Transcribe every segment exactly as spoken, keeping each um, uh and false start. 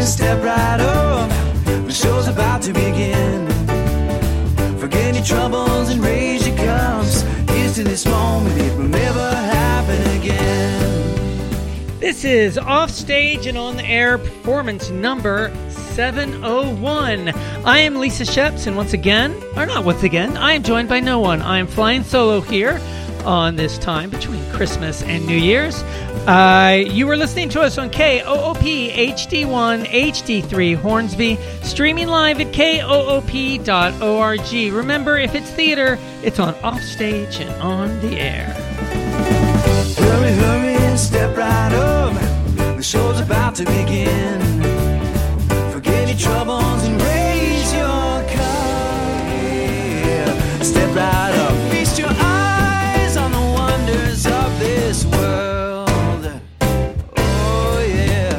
step right up. The show's about to begin. Forget your troubles and raise your cups. Here's to this moment, it will never happen again. This is Offstage and On the Air performance number seven oh one. I am Lisa Sheps, and once again, or not once again, I am joined by no one. I am flying solo here on this time between Christmas and New Year's. Uh, you were listening to us on K O O P H D one H D three Hornsby, streaming live at K O O P dot org. Remember, if it's theater, it's on Offstage and On the Air. Hurry, hurry, and step right up. The show's about to begin. Forget your troubles and raise your cup. Yeah. Step right up. Feast your eyes on the wonders of this world. Oh, yeah.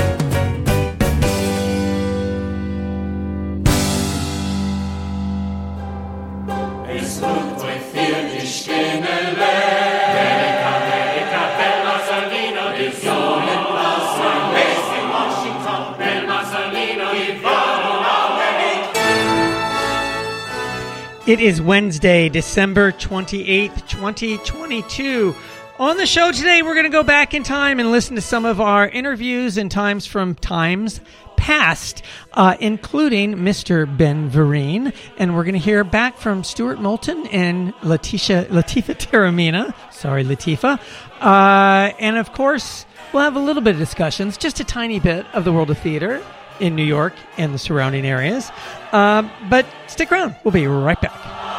Es wird euch für die Sterne leer. It is Wednesday, December twenty-eighth, twenty twenty-two. On the show today, we're going to go back in time and listen to some of our interviews and times from times past, uh, including Mister Ben Vereen. And we're going to hear back from Stuart Moulton and Letitia, Latifah Taormina. Sorry, Latifah. Uh, and of course, we'll have a little bit of discussions, just a tiny bit of the world of theater in New York and the surrounding areas. Uh, but stick around. We'll be right back.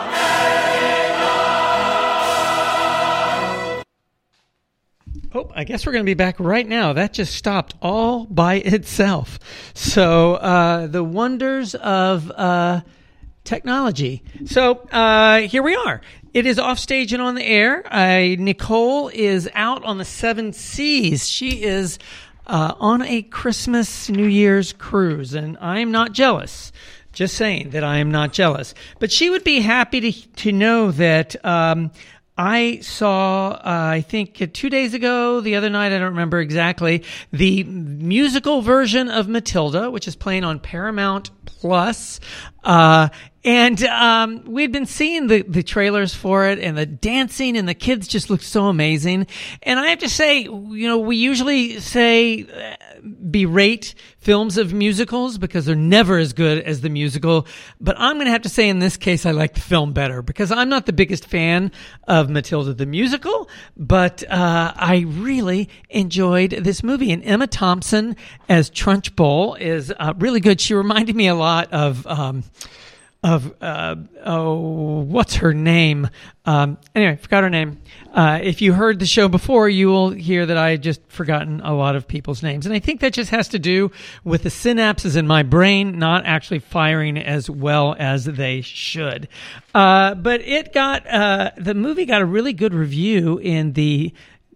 Oh, I guess we're going to be back right now. That just stopped all by itself. So uh, the wonders of uh, technology. So uh, here we are. It is Offstage and On the Air. Uh, Nicole is out on the seven seas. She is uh, on a Christmas, New Year's cruise, and I am not jealous. Just saying that I am not jealous. But she would be happy to to know that um, I saw, uh, I think uh, two days ago, the other night, I don't remember exactly, the musical version of Matilda, which is playing on Paramount Plus. Uh, and um, we'd been seeing the, the trailers for it, and the dancing and the kids just looked so amazing. And I have to say, you know, we usually say uh, berate films of musicals because they're never as good as the musical. But I'm going to have to say in this case, I like the film better because I'm not the biggest fan of Matilda the musical, but uh, I really enjoyed this movie. And Emma Thompson as Trunchbull is uh, really good. She reminded me a lot of... Um, Of, uh, oh, what's her name? Um, anyway, forgot her name. Uh, if you heard the show before, you will hear that I had just forgotten a lot of people's names. And I think that just has to do with the synapses in my brain not actually firing as well as they should. Uh, but it got, uh, the movie got a really good review in the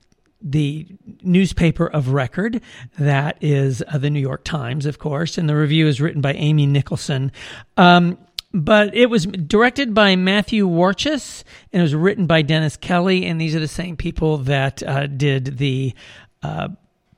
the newspaper of record, that is uh, the New York Times, of course, and the review is written by Amy Nicholson. Um, But it was directed by Matthew Warchus, and it was written by Dennis Kelly, and these are the same people that uh, did the uh,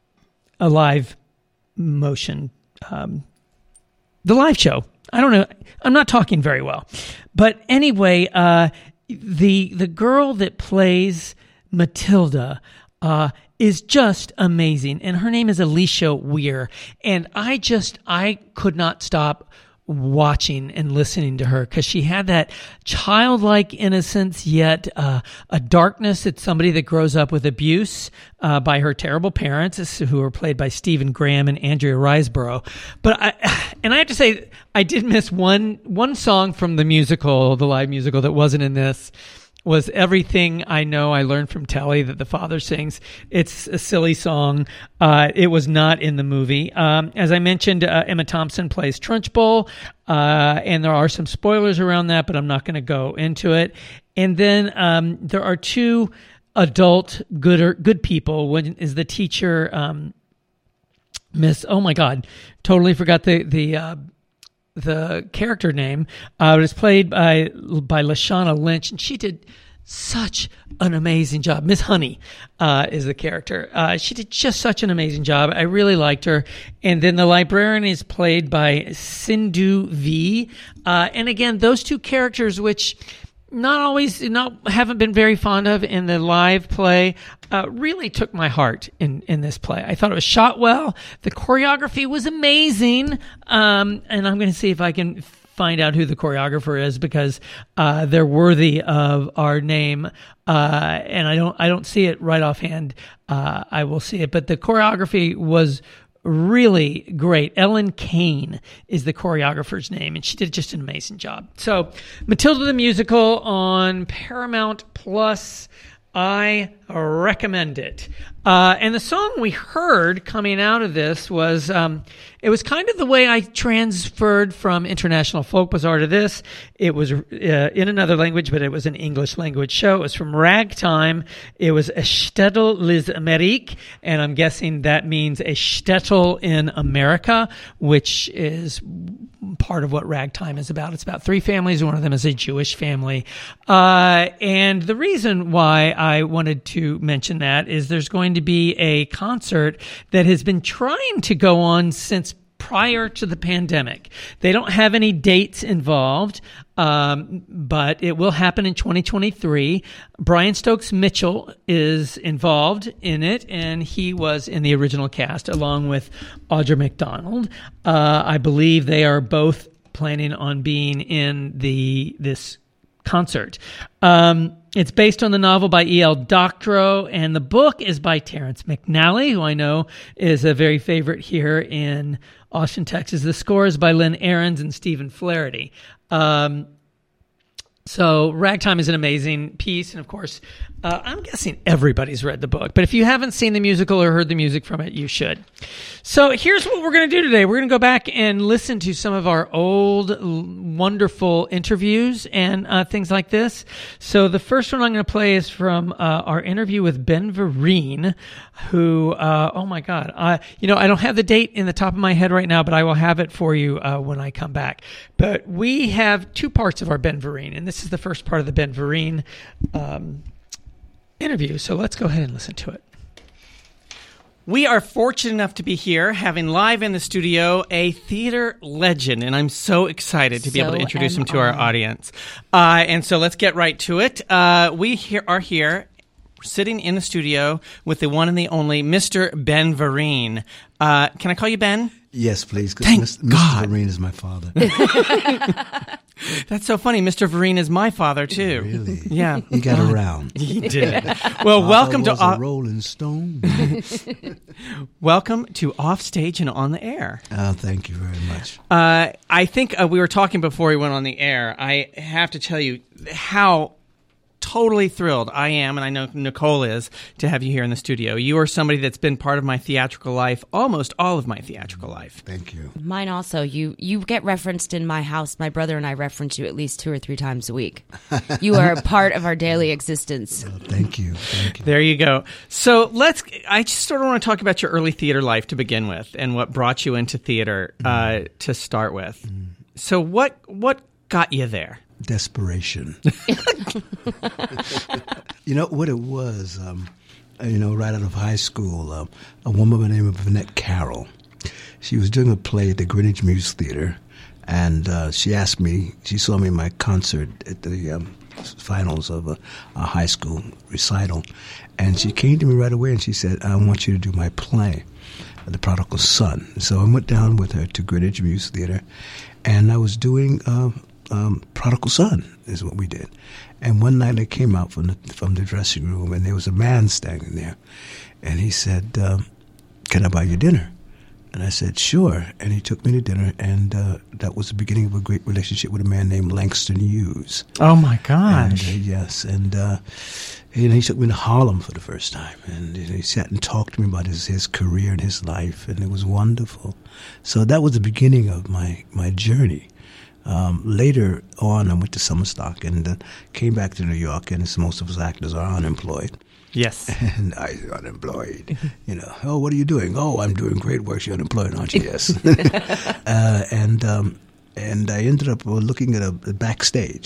a live motion, um, the live show. I don't know. I'm not talking very well. But anyway, uh, the the girl that plays Matilda uh, is just amazing, and her name is Alicia Weir, and I just, I could not stop watching and listening to her because she had that childlike innocence, yet uh, a darkness. It's somebody that grows up with abuse uh, by her terrible parents, who are played by Stephen Graham and Andrea Riseborough. But I, and I have to say, I did miss one one song from the musical, the live musical, that wasn't in this. Was Everything I Know I Learned from Telly, that the father sings. It's a silly song. Uh, it was not in the movie. Um, as I mentioned, uh, Emma Thompson plays Trunchbull, uh, and there are some spoilers around that, but I'm not going to go into it. And then um, there are two adult good good people. One is the teacher, um, Miss, oh my God, totally forgot the, the, uh, the character name. Uh, it was played by by Lashana Lynch, and she did such an amazing job. Miss Honey uh, is the character. Uh, she did just such an amazing job. I really liked her. And then the librarian is played by Sindhu V. Uh, and again, those two characters, which not always, not haven't been very fond of in the live play, uh, really took my heart in, in this play. I thought it was shot well. The choreography was amazing. Um, and I'm going to see if I can find out who the choreographer is, because uh, they're worthy of our name. Uh, and I don't, I don't see it right offhand. Uh, I will see it, but the choreography was really great. Ellen Kane is the choreographer's name, and she did just an amazing job. So, Matilda the Musical on Paramount Plus. I recommend it. Uh, and the song we heard coming out of this was, um, it was kind of the way I transferred from International Folk Bazaar to this. It was uh, in another language, but it was an English language show. It was from Ragtime. It was a Shtetl les Ameriques, and I'm guessing that means a shtetl in America, which is part of what Ragtime is about. It's about three families, and one of them is a Jewish family. Uh, and the reason why I wanted to mention that is there's going to be a concert that has been trying to go on since prior to the pandemic. They don't have any dates involved, um, but it will happen in twenty twenty-three. Brian Stokes Mitchell is involved in it, and he was in the original cast along with Audra McDonald. Uh, I believe they are both planning on being in the this concert. Um, it's based on the novel by E L Doctorow, and the book is by Terrence McNally, who I know is a very favorite here in Austin, Texas. The score is by Lynn Ahrens and Stephen Flaherty. Um, so Ragtime is an amazing piece, and of course, uh, I'm guessing everybody's read the book, but if you haven't seen the musical or heard the music from it, you should. So here's what we're going to do today. We're going to go back and listen to some of our old, wonderful interviews and uh, things like this. So the first one I'm going to play is from uh, our interview with Ben Vereen, who, uh, oh my God, I, you know, I don't have the date in the top of my head right now, but I will have it for you uh, when I come back. But we have two parts of our Ben Vereen, and this is the first part of the Ben Vereen um, interview. So let's go ahead and listen to it. We are fortunate enough to be here, having live in the studio a theater legend, and I'm so excited to be So able to introduce am him to our I. audience. Uh, and so let's get right to it. Uh, we here are here, sitting in the studio with the one and the only Mister Ben Vereen. Uh, can I call you Ben? Yes, please. 'Cause Thank Mister God. Vereen is my father. That's so funny. Mister Vereen is my father, too. Really? Yeah. You got around. He did. Well, welcome to was uh, a Rolling Stone. welcome to Offstage and On the Air. Oh, thank you very much. Uh, I think uh, we were talking before we went on the air. I have to tell you how totally thrilled I am, and I know Nicole is, to have you here in the studio. You are somebody that's been part of my theatrical life, almost all of my theatrical life. Thank you. Mine also. You you get referenced in my house. My brother and I reference you at least two or three times a week. You are a part of our daily existence. Oh, thank you. Thank you. There you go. So let's, I just sort of want to talk about your early theater life to begin with, and what brought you into theater uh, to start with. So what what got you there? Desperation. You know what it was? Um, you know, right out of high school, um, a woman by the name of Annette Carroll. She was doing a play at the Greenwich Muse Theater, and uh, she asked me. She saw me in my concert at the um, finals of a, a high school recital, and she came to me right away and she said, "I want you to do my play, The Prodigal Son." So I went down with her to Greenwich Muse Theater, and I was doing. Uh, Um, Prodigal Son is what we did. And one night I came out from the, from the dressing room, and there was a man standing there. And he said, um, "Can I buy you dinner?" And I said, "Sure." And he took me to dinner, and uh, that was the beginning of a great relationship with a man named Langston Hughes. Oh, my And, gosh. uh, yes, and uh, and he took me to Harlem for the first time, and he sat and talked to me about his, his career and his life, and it was wonderful. So that was the beginning of my, my journey. Um, later on, I went to summer stock and uh, came back to New York, and as most of us actors are unemployed. Yes. And I unemployed, you know. "Oh, what are you doing?" "Oh, I'm doing great work." "You're unemployed, aren't you?" "Yes." uh, and um, and I ended up looking at a, a backstage,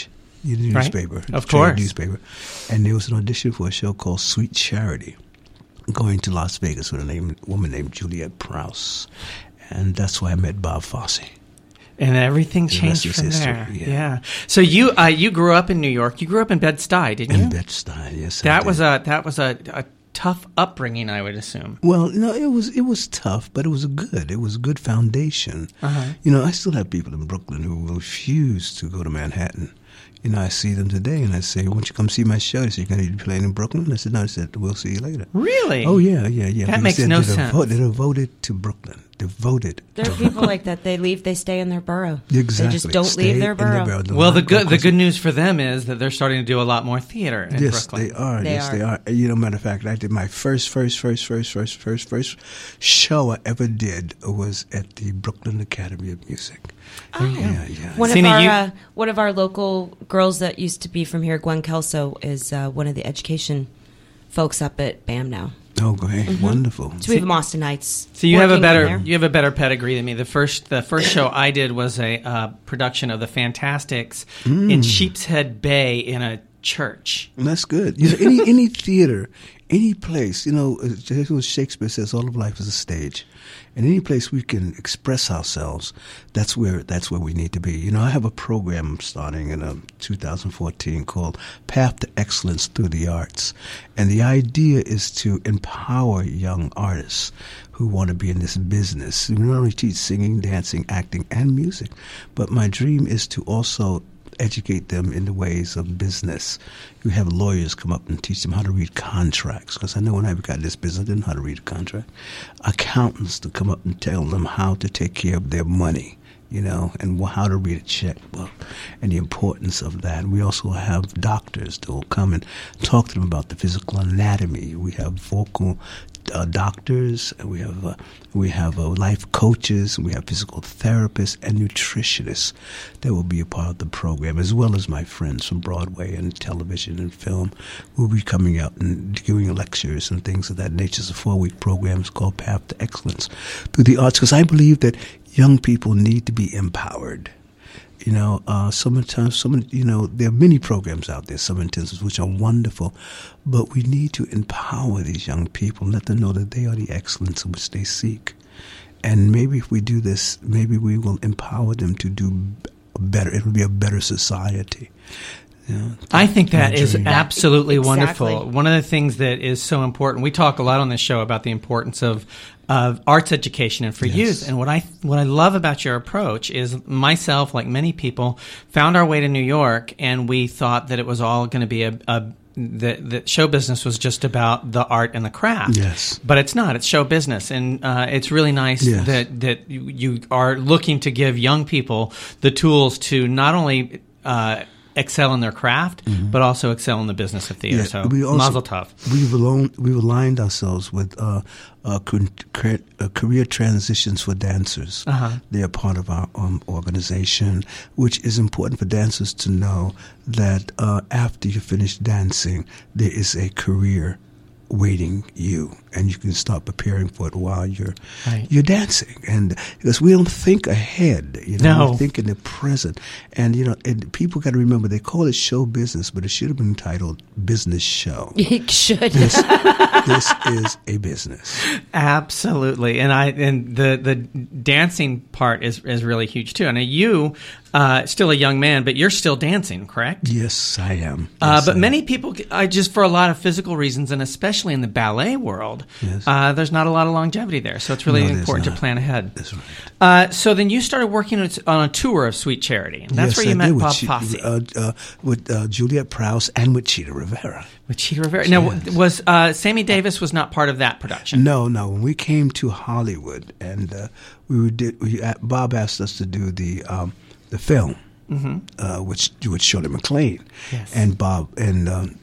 the newspaper, Right. Of the trade course. newspaper, and there was an audition for a show called Sweet Charity, going to Las Vegas with a name, woman named Juliet Prowse, and that's why I met Bob Fosse. And everything The changed rest from is history, there. yeah. Yeah. So you uh, you grew up in New York. You grew up in Bed-Stuy, didn't you? In Bed-Stuy, yes. I that did. was a that was a, a tough upbringing, I would assume. Well, no, it was it was tough, but it was a good. It was a good foundation. Uh-huh. You know, I still have people in Brooklyn who refuse to go to Manhattan. You know, I see them today, and I say, "Won't you come see my show?" They say, "You're going to be playing in Brooklyn?" I said, "No." I said, "We'll see you later." Really? Oh yeah, yeah, yeah. That Because makes they're- no they're sense. devo- they're devoted to Brooklyn. Devoted. There are people like that. They leave, they stay in their borough. Exactly. They just don't Stay leave their in borough. Do Well, the not go good the close- good news for them is that they're starting to do a lot more theater in Yes, Brooklyn. they are. They yes, are. they are. You know, matter of fact, I did my first, first, first, first, first, first, first show I ever did was at the Brooklyn Academy of Music. Oh. Yeah, yeah. One Sina, of our you- uh, one of our local girls that used to be from here, Gwen Kelso, is uh, one of the education folks up at B A M now. Oh, great, wonderful. So we have Austinites. So you have a working in better there. you have a better pedigree than me. The first the first show I did was a uh, production of the Fantastics Mm. in Sheepshead Bay in a church. That's good. You know, any any theater, any place. You know, as what Shakespeare says, all of life is a stage, and any place we can express ourselves, that's where that's where we need to be. You know, I have a program starting in um, two thousand fourteen called Path to Excellence Through the Arts, and the idea is to empower young artists who want to be in this business. We not only teach singing, dancing, acting, and music, but my dream is to also educate them in the ways of business. You have lawyers come up and teach them how to read contracts, because I know when I got this business, I didn't know how to read a contract. Accountants to come up and tell them how to take care of their money, you know, and wh- how to read a checkbook and the importance of that. We also have doctors that will come and talk to them about the physical anatomy. We have vocal uh, doctors, and we have uh, we have uh, life coaches, and we have physical therapists and nutritionists that will be a part of the program, as well as my friends from Broadway and television and film will be coming out and giving lectures and things of that nature. It's a four-week program. It's called Path to Excellence Through the Arts, because I believe that young people need to be empowered. You know, uh, sometimes, some, you know, there are many programs out there, summer intensives, which are wonderful, but we need to empower these young people and let them know that they are the excellence in which they seek. And maybe if we do this, maybe we will empower them to do better. It will be a better society. You know, I think that my is dream. absolutely Exactly. wonderful. One of the things that is so important, we talk a lot on this show about the importance of of arts education and for Yes. youth. And what I what I love about your approach is myself, like many people, found our way to New York, and we thought that it was all going to be a, a that that show business was just about the art and the craft. Yes. But it's not. It's show business, and uh, it's really nice Yes. that that you, you are looking to give young people the tools to not only uh, excel in their craft, but also excel in the business of theater. Yeah, so, we also- mazel tov. We've, alone, we've aligned ourselves with uh, uh, cr- cr- uh, career transitions for dancers. Uh-huh. They are part of our um, organization, which is important for dancers to know that uh, after you finish dancing, there is a career waiting you, and you can start preparing for it while you're Right. you're dancing. And because we don't think ahead, you know, No. we think in the present. And you know, and people got to remember they call it show business, but it should have been titled Business Show. It should. This, this is a business. Absolutely, and I and the the dancing part is is really huge too. And you, uh, still a young man, but you're still dancing, correct? Yes, I am. Uh, Yes, but I many am. people, I just for a lot of physical reasons, and especially in the ballet world, Yes. uh, there's not a lot of longevity there. So it's really No, there's important to not. plan ahead. That's right. Uh, so then you started working on on a tour of Sweet Charity, and that's Yes, where you I met did with Bob Che- Fosse uh, uh, with uh, Juliet Prowse and with Cheetah Rivera. with Cheetah Rivera. Now, Yes. was uh, Sammy Davis was not part of that production? No, no. When we came to Hollywood, and uh, we were did, we, uh, Bob asked us to do the um, the film, mm-hmm. uh, which with Shirley MacLaine, Yes. and Bob and um,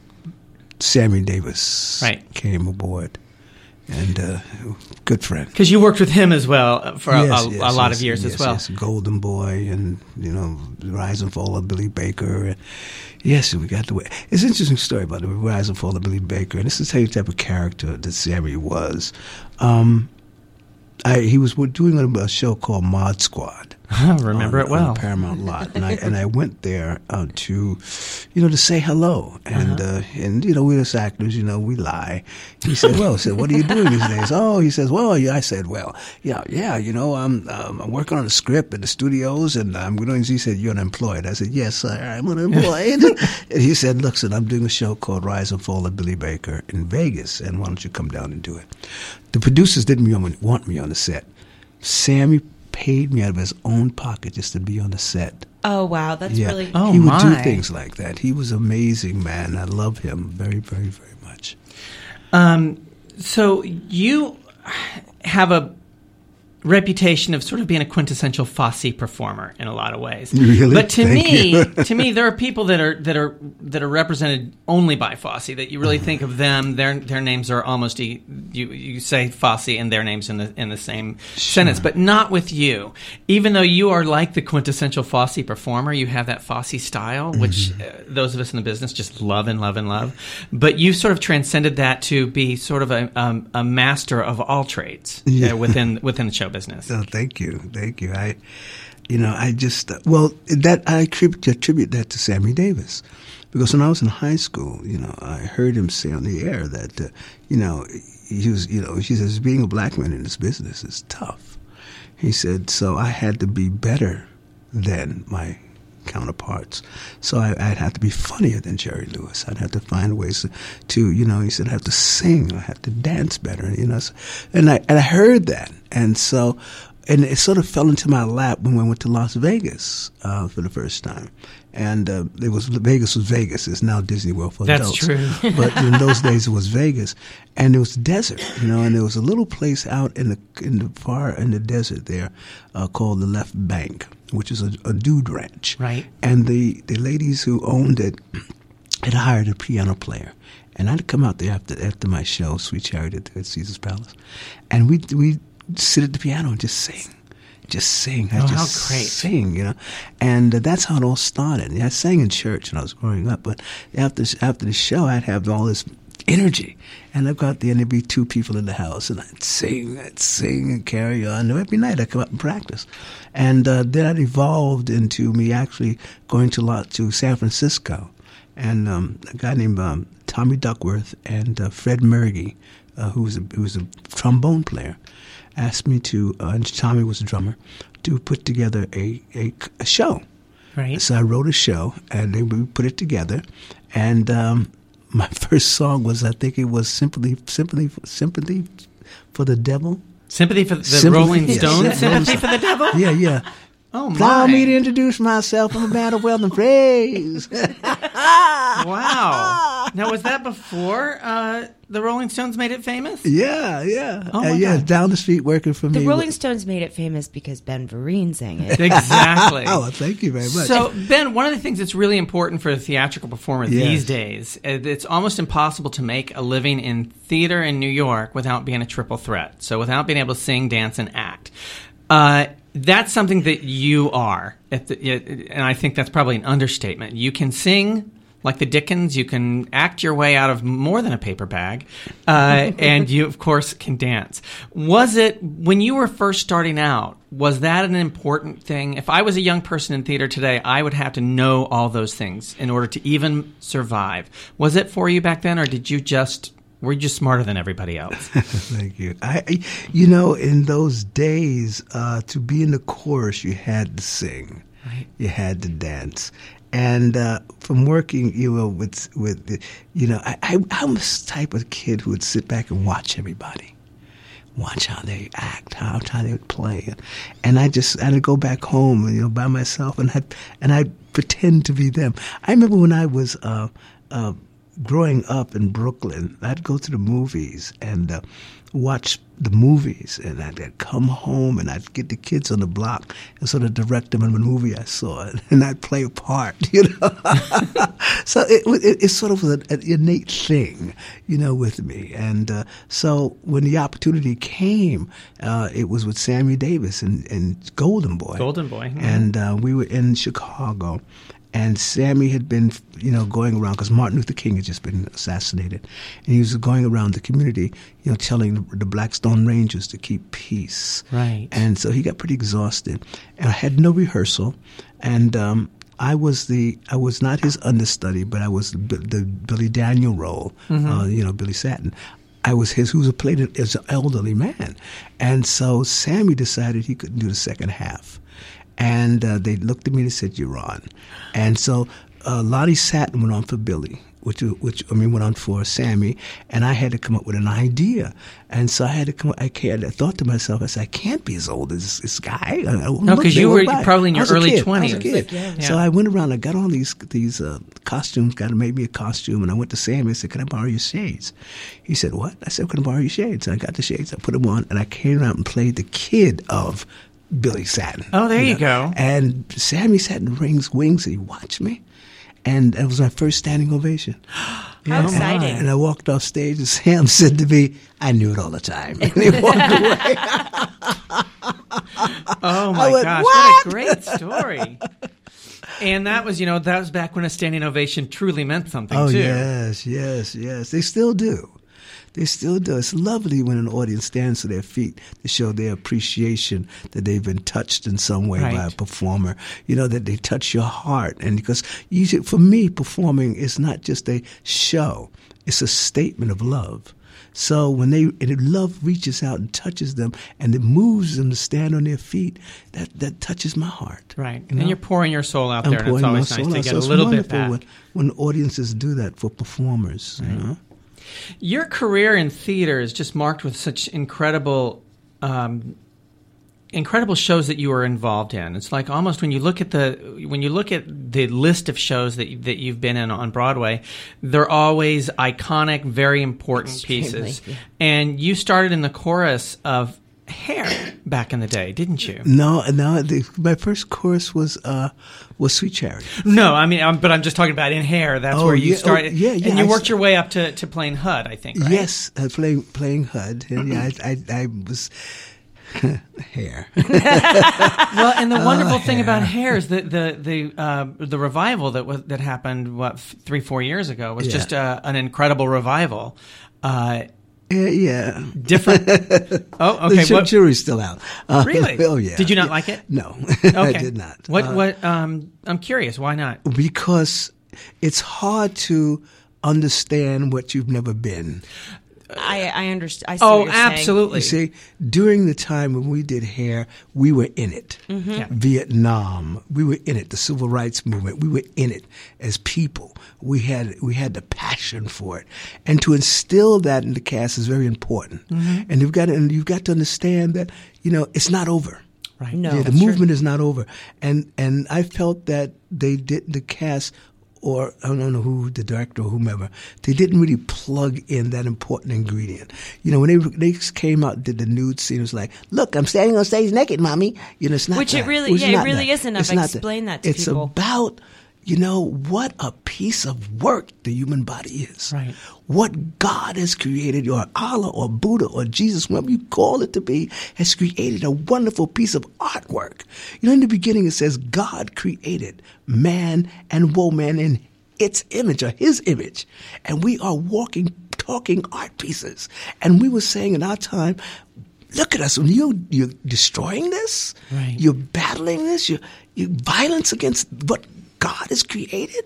Sammy Davis Right. came aboard, and uh, good friend. Because you worked with him as well for a, Yes, a, yes, a lot yes, of years yes, as well. Yes. Golden Boy, and you know, the Rise and Fall of Billy Baker. And yes, we got the way. It's an interesting story about the Rise and Fall of Billy Baker, and this is the type of character that Sammy was. Um, I, he was doing a, a show called Mod Squad, I remember on, it well. on the Paramount lot, and I and I went there uh, to, you know, to say hello, and Uh-huh. uh, and you know, we as actors, you know, we lie. He said, "Well," I said, "What are you doing these days?" Oh, he says, "Well, yeah." I said, "Well, yeah, yeah, you know, I'm um, I'm working on a script at the studios, and I'm going." He said, "You're unemployed." I said, "Yes, sir, I'm unemployed." And he said, "Look, son, I'm doing a show called Rise and Fall of Billy Baker in Vegas, and why don't you come down and do it?" The producers didn't want me on the set. Sammy paid me out of his own pocket just to be on the set. Oh, wow. That's Yeah. really... Oh, he would do my. things like that. He was an amazing man. I love him very, very, very much. Um, so you have a reputation of sort of being a quintessential Fosse performer in a lot of ways. Really? But to Thank me, you. to me, there are people that are that are that are represented only by Fosse. That you really think of them. Their their names are almost e- you you say Fosse and their names in the in the same sentence, but not with you. Even though you are like the quintessential Fosse performer, you have that Fosse style, which uh, those of us in the business just love and love and love. But you sort of transcended that to be sort of a um, a master of all trades Yeah. uh, within within the show business. So thank you, thank you. I, you know, I just uh, well that I attribute, attribute that to Sammy Davis, because when I was in high school, you know, I heard him say on the air that, uh, you know, he was, you know, he says being a black man in this business is tough. He said, so I had to be better than my counterparts. So I, I'd have to be funnier than Jerry Lewis. I'd have to find ways to, to, you know, he said, I have to sing. I have to dance better, you know. So, and I and I heard that. And so, and it sort of fell into my lap when we went to Las Vegas uh, for the first time. And uh, it was Vegas was Vegas. It's now Disney World for That's adults. true. But in those days, it was Vegas, and it was desert, you know. And there was a little place out in the in the far in the desert there uh, called the Left Bank, which is a, a dude ranch. Right. And the the ladies who owned it had hired a piano player, and I'd come out there after after my show, Sweet Chariot at Caesar's Palace, and we we sit at the piano and just sing. Just sing. I Oh, just how great. sing, you know. And uh, that's how it all started. I sang in church when I was growing up, but after after the show, I'd have all this energy. And I'd go out there and there'd be two people in the house, and I'd sing, I'd sing and carry on. And every night I'd come up and practice. And uh, then it evolved into me actually going to lot to San Francisco. And um, a guy named um, Tommy Duckworth and uh, Fred Mergy, uh, who was a, who was a trombone player, asked me to, uh, and Tommy was a drummer, to put together a, a, a show. Right. So I wrote a show, and then we put it together. And um, my first song was, I think it was Sympathy, Sympathy, Sympathy for the Devil. Sympathy for the Sympathy- Rolling yes, Stones. yeah, Sympathy Rolling for the Devil. Yeah, yeah. Oh my! Allow me to introduce myself. I'm a man of wealth and praise. Wow. Now, was that before uh, the Rolling Stones made it famous? Yeah, yeah. Oh, my Uh, yeah, God. down the street working for The me. Rolling Stones made it famous because Ben Vereen sang it. Exactly. Oh, thank you very much. So, Ben, one of the things that's really important for a theatrical performer Yes. these days, uh, it's almost impossible to make a living in theater in New York without being a triple threat. So, without being able to sing, dance, and act. Uh, that's something that you are. At the, it- and I think that's probably an understatement. You can sing like the Dickens. You can act your way out of more than a paper bag. Uh, and you, of course, can dance. Was it, when you were first starting out, was that an important thing? If I was a young person in theater today, I would have to know all those things in order to even survive. Was it for you back then, or did you just, were you just smarter than everybody else? Thank you. I, I- you know, in those days, uh, to be in the chorus, you had to sing, Right. you had to dance, and uh, from working, you know, with with, you know, I, I I'm the type of kid who would sit back and watch everybody, watch how they act, how how they would play, and I just I'd go back home, you know, by myself, and I and I pretend to be them. I remember when I was. Uh, uh, Growing up in Brooklyn, I'd go to the movies and uh, watch the movies, and I'd, I'd come home and I'd get the kids on the block and sort of direct them in the movie I saw, and I'd play a part, you know. So it, it, it sort of was an, an innate thing, you know, with me. And uh, so when the opportunity came, uh, it was with Sammy Davis and, and Golden Boy. Golden Boy. Mhm. And uh, we were in Chicago. And Sammy had been, you know, going around because Martin Luther King had just been assassinated, and he was going around the community, you know, telling the, the Blackstone Rangers to keep peace. Right. And so he got pretty exhausted, and I had no rehearsal, and um, I was the I was not his understudy, but I was the, the Billy Daniel role, mm-hmm. uh, you know, Billy Satin. I was his, who was played as an elderly man, and so Sammy decided he couldn't do the second half. And uh, they looked at me and said, "You're on." And so uh, Lottie Satin went on for Billy, which which I mean went on for Sammy, and I had to come up with an idea. And so I had to come. I, I thought to myself, I said, "I can't be as old as this guy." No, because you were probably in your early twenties. Like, yeah. So I went around. I got all these these uh, costumes. Got to make me a costume, and I went to Sammy. I said, "Can I borrow your shades?" He said, "What?" I said, "Can I borrow your shades?" And I got the shades. I put them on, and I came out and played the kid of Billy Satin. Oh, there you, you know? go. And Sammy sat in rings wings and he watched me. And it was my first standing ovation. How know? exciting. And I walked off stage and Sam said to me, "I knew it all the time." And he walked away. Oh, my went, gosh. What? What a great story. And that was, you know, that was back when a standing ovation truly meant something, oh, too. Oh, yes, yes, yes. They still do. They still do. It's lovely when an audience stands to their feet to show their appreciation that they've been touched in some way right. by a performer. You know, that they touch your heart. And because usually, for me, performing is not just a show. It's a statement of love. So when they and love reaches out and touches them and it moves them to stand on their feet, that, that touches my heart. Right. You know? And you're pouring your soul out I'm there, and it's always nice to out. get so a little bit back. When, when audiences do that for performers, right. you know? Your career in theater is just marked with such incredible, um, incredible shows that you were involved in. It's like almost when you look at the when you look at the list of shows that you, that you've been in on Broadway, they're always iconic, very important Extremely, pieces. yeah. And you started in the chorus of Hair back in the day, didn't you? No, no. The, my first chorus was uh, was Sweet Charity. No, I mean, um, but I'm just talking about in Hair. That's oh, where you yeah, started. Oh, yeah, yeah. And you I worked st- your way up to, to playing H U D, I think, right? Yes, uh, playing playing H U D. And yeah, I, I, I was Hair. Well, and the wonderful oh, thing Hair. about Hair is that the the uh, the revival that was that happened what three four years ago was yeah. just uh, an incredible revival. Uh, Yeah, yeah. Different. Oh, okay. The What, jury's still out. Uh, really? Oh, yeah. Did you not yeah. like it? No, Okay. I did not. What? Uh, What? Um, I'm curious. Why not? Because it's hard to understand what you've never been. I I understand. I see Oh, what you're saying. absolutely. You see, during the time when we did Hair, we were in it. Mm-hmm. Yeah. Vietnam, we were in it. The civil rights movement, we were in it as people. We had we had the passion for it, and to instill that in the cast is very important. Mm-hmm. And you've got to, and you've got to understand that you know it's not over. Right. No, Yeah, the that's true. movement is not over, and and I felt that they did the cast. Or I don't know who, the director or whomever, they didn't really plug in that important ingredient. You know, when they they came out and did the nude scene, it was like, look, I'm standing on stage naked, mommy. You know, it's not Which it that. really- It's yeah, it not really that. isn't. It's I've not explained that to it's people. about, you know, what a piece of work the human body is. Right. What God has created, or Allah or Buddha or Jesus, whatever you call it to be, has created a wonderful piece of artwork. You know, in the beginning it says God created man and woman in its image, or his image. And we are walking, talking art pieces. And we were saying in our time, look at us, when you, you're destroying this, Right. you're battling this, you're, you violence against what God has created,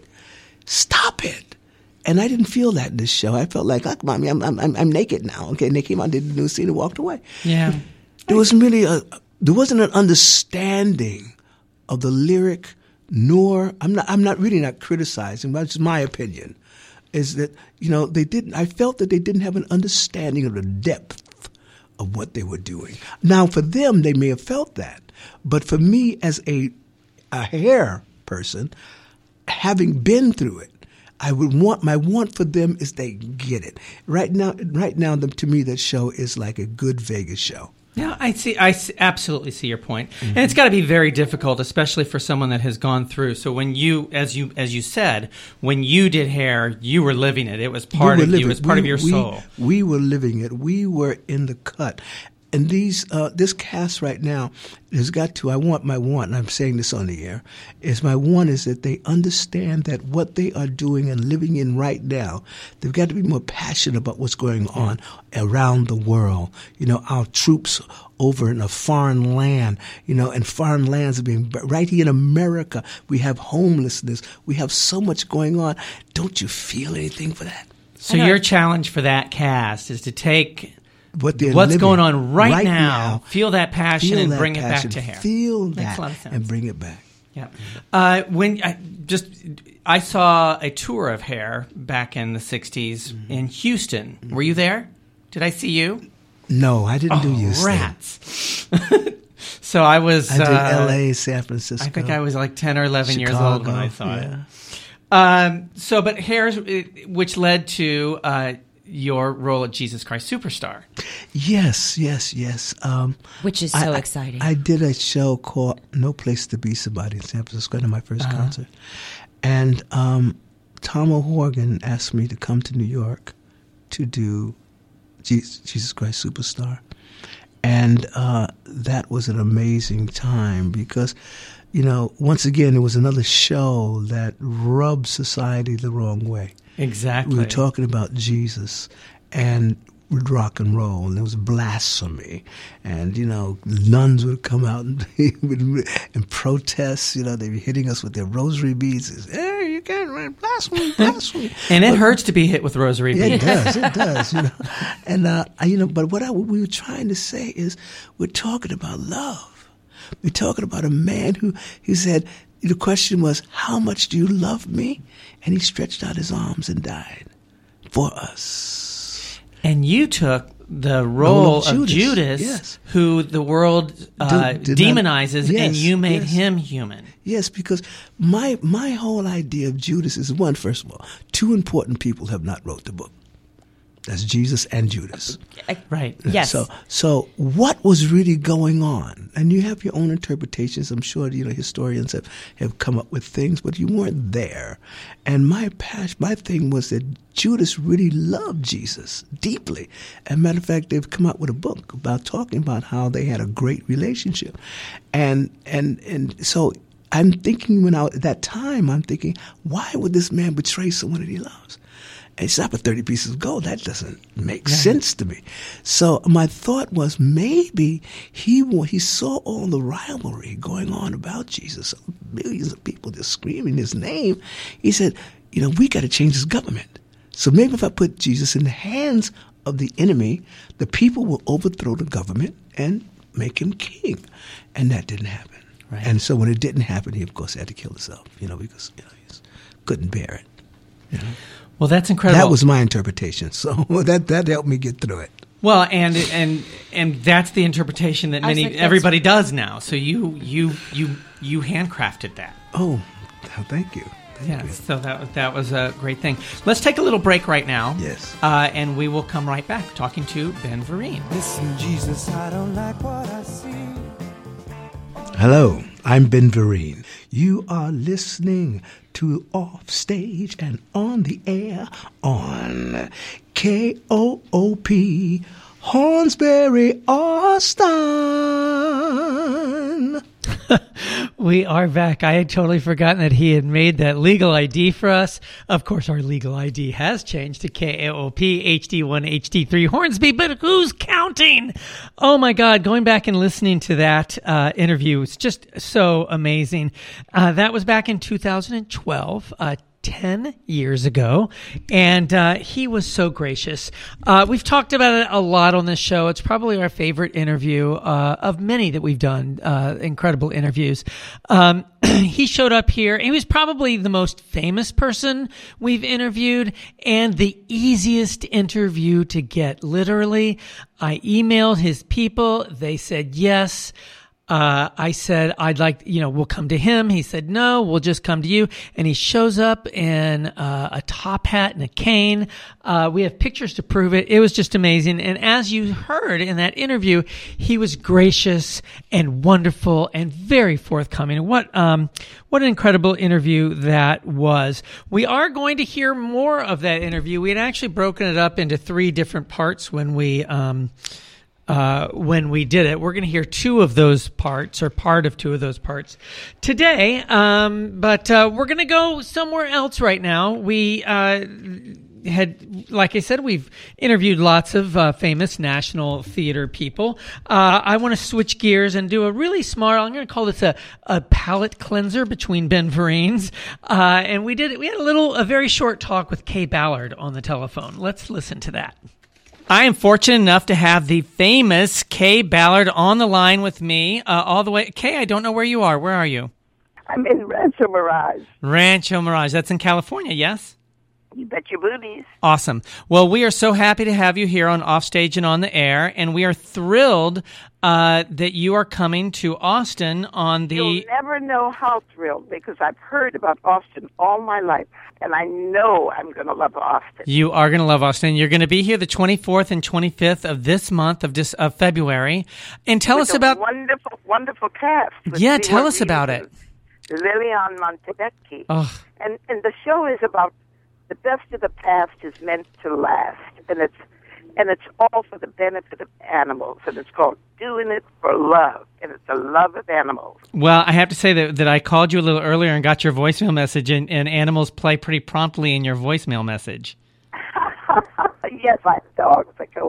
stop it. And I didn't feel that in this show. I felt like, look, mommy, I'm, I'm, I'm naked now. Okay, and they came out, did the new scene, and walked away. Yeah. There wasn't really a, there wasn't an understanding of the lyric, nor I'm not. I'm not really not criticizing, but it's my opinion. Is that you know they didn't. I felt that they didn't have an understanding of the depth of what they were doing. Now, for them, they may have felt that, but for me, as a a hair person, having been through it, I would want my want for them is they get it. Right now, right now, the, to me, that show is like a good Vegas show. Yeah, I see. I see, absolutely see your point, mm-hmm. and it's got to be very difficult, especially for someone that has gone through. So when you, as you, as you said, when you did Hair, you were living it. It was part we of living. you. It was part we, of your we, soul. We were living it. We were in the cut. and these uh, this cast right now has got to. I want my one. And I'm saying this on the air. Is my one is that they understand that what they are doing and living in right now, they've got to be more passionate about what's going on around the world. You know, our troops over in a foreign land, you know, and foreign lands are being right here in America. We have homelessness. We have so much going on. Don't you feel anything for that? So your challenge for that cast is to take what they're what's living going on right, right now, now, feel that passion, feel and that bring passion, it back to hair. Feel Makes that a lot of sense. and bring it back. Yeah. Uh, when I just I saw a tour of Hair back in the sixties mm-hmm. in Houston. Mm-hmm. Were you there? Did I see you? No, I didn't oh, do Houston. Rats. So I was. I did uh, L A, San Francisco. I think I was like ten or eleven Chicago, years old when I saw yeah. it. Um, so, but Hair's, which led to uh, your role at Jesus Christ Superstar. Yes, yes, yes. Um, Which is so I, exciting. I, I did a show called No Place to Be Somebody in San Francisco in my first uh-huh. concert. And um, Tom O'Horgan asked me to come to New York to do Jesus, Jesus Christ Superstar. And uh, that was an amazing time because, you know, once again, it was another show that rubbed society the wrong way. Exactly. We were talking about Jesus and rock and roll, and there was blasphemy. And, you know, nuns would come out and, and protest. You know, they'd be hitting us with their rosary beads. Hey, you can't write blasphemy, blasphemy. And it but, hurts to be hit with rosary beads. Yeah, it does, it does, you know. And, uh, you know, but what, I, what we were trying to say is we're talking about love. We're talking about a man who, he said, the question was, how much do you love me? And he stretched out his arms and died for us. And you took the role Judas, of Judas, yes. who the world uh, Did- did demonizes, not- yes, and you made yes. him human. Yes, because my my whole idea of Judas is, one, first of all, two important people have not wrote the book. That's Jesus and Judas. Right. Yes. So, so what was really going on? And you have your own interpretations. I'm sure, you know, historians have, have come up with things, but you weren't there. And my passion, my thing was that Judas really loved Jesus deeply. As a matter of fact, they've come out with a book about talking about how they had a great relationship. And, and, and so I'm thinking when I, at that time, I'm thinking, why would this man betray someone that he loves? It's not for thirty pieces of gold. That doesn't make yeah. sense to me. So my thought was maybe he he saw all the rivalry going on about Jesus, millions of people just screaming his name. He said, you know, we got to change this government. So maybe if I put Jesus in the hands of the enemy, the people will overthrow the government and make him king. And that didn't happen. Right. And so when it didn't happen, he, of course, had to kill himself, you know, because you know, he just couldn't bear it. You know? Well, that's incredible. That was my interpretation. So that that helped me get through it. Well, and and and that's the interpretation that I many think that's- everybody does now. So you you you you handcrafted that. Oh, thank you. Thank Yeah. you. So that that was a great thing. Let's take a little break right now. Yes. Uh, and we will come right back talking to Ben Vereen. Listen, Jesus, I don't like what I see. Hello, I'm Ben Vereen. You are listening to Off Stage and On the Air on K O O P, Hornsberry, Austin. We are back. I had totally forgotten that he had made that legal I D for us. Of course, our legal I D has changed to K O O P H D one H D three Hornsby, but who's counting? Oh my God, going back and listening to that uh, interview was just so amazing. Uh, that was back in two thousand twelve. Uh, ten years ago, and uh, he was so gracious. Uh, we've talked about it a lot on this show. It's probably our favorite interview uh, of many that we've done, uh, incredible interviews. Um, he showed up here. He was probably the most famous person we've interviewed and the easiest interview to get. Literally, I emailed his people. They said yes. Uh, I said, I'd like, you know, we'll come to him. He said, no, we'll just come to you. And he shows up in uh, a top hat and a cane. Uh, we have pictures to prove it. It was just amazing. And as you heard in that interview, he was gracious and wonderful and very forthcoming. What, um, what an incredible interview that was. We are going to hear more of that interview. We had actually broken it up into three different parts when we, um, uh, when we did it. We're going to hear two of those parts, or part of two of those parts today. Um, but uh, we're going to go somewhere else right now. We uh, had, like I said, we've interviewed lots of uh, famous national theater people. Uh, I want to switch gears and do a really smart, I'm going to call this a, a palate cleanser between Ben Vereen's. Uh, and we did, we had a little, a very short talk with Kay Ballard on the telephone. Let's listen to that. I am fortunate enough to have the famous Kay Ballard on the line with me, uh, all the way. Kay, I don't know where you are. Where are you? I'm in Rancho Mirage. Rancho Mirage. That's in California, yes? You bet your booties. Awesome. Well, we are so happy to have you here on Offstage and on the Air, and we are thrilled uh, that you are coming to Austin on the... You'll never know how thrilled, because I've heard about Austin all my life, and I know I'm going to love Austin. You are going to love Austin. You're going to be here the twenty-fourth and twenty-fifth of this month of this of February. And tell With us a about... wonderful, wonderful cast. with Yeah, Leroy tell us Reeves about it. and Lilian Montevecchi. Oh. And, and the show is about the best of the past is meant to last, and it's and it's all for the benefit of animals, and it's called Doing It for Love, and it's the love of animals. Well, I have to say that, that I called you a little earlier and got your voicemail message, and, and animals play pretty promptly in your voicemail message. Yes, I have dogs that go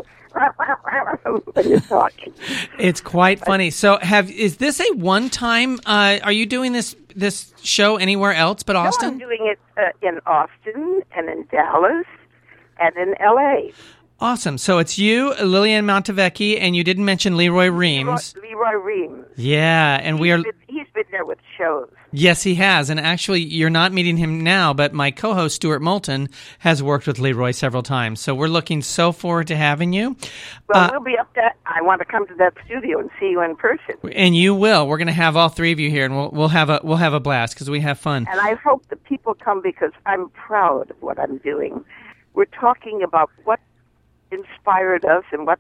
when you're talking. It's quite funny. So, have is this a one-time? Uh, are you doing this this show anywhere else but Austin? No, I'm doing it uh, in Austin and in Dallas and in L A. Awesome. So it's you, Lilian Montevecchi, and you didn't mention Leroy Reems. Leroy, Leroy Reems. Yeah, and we are. He's been, he's been there with shows. Yes, he has. And actually, you're not meeting him now, but my co-host, Stuart Moulton, has worked with Leroy several times. So we're looking so forward to having you. Well, Uh, we'll be up there. I want to come to that studio and see you in person. and you will. We're going to have all three of you here, and we'll we'll have a we'll have a blast because we have fun. And I hope that people come because I'm proud of what I'm doing. We're talking about what inspired us and what,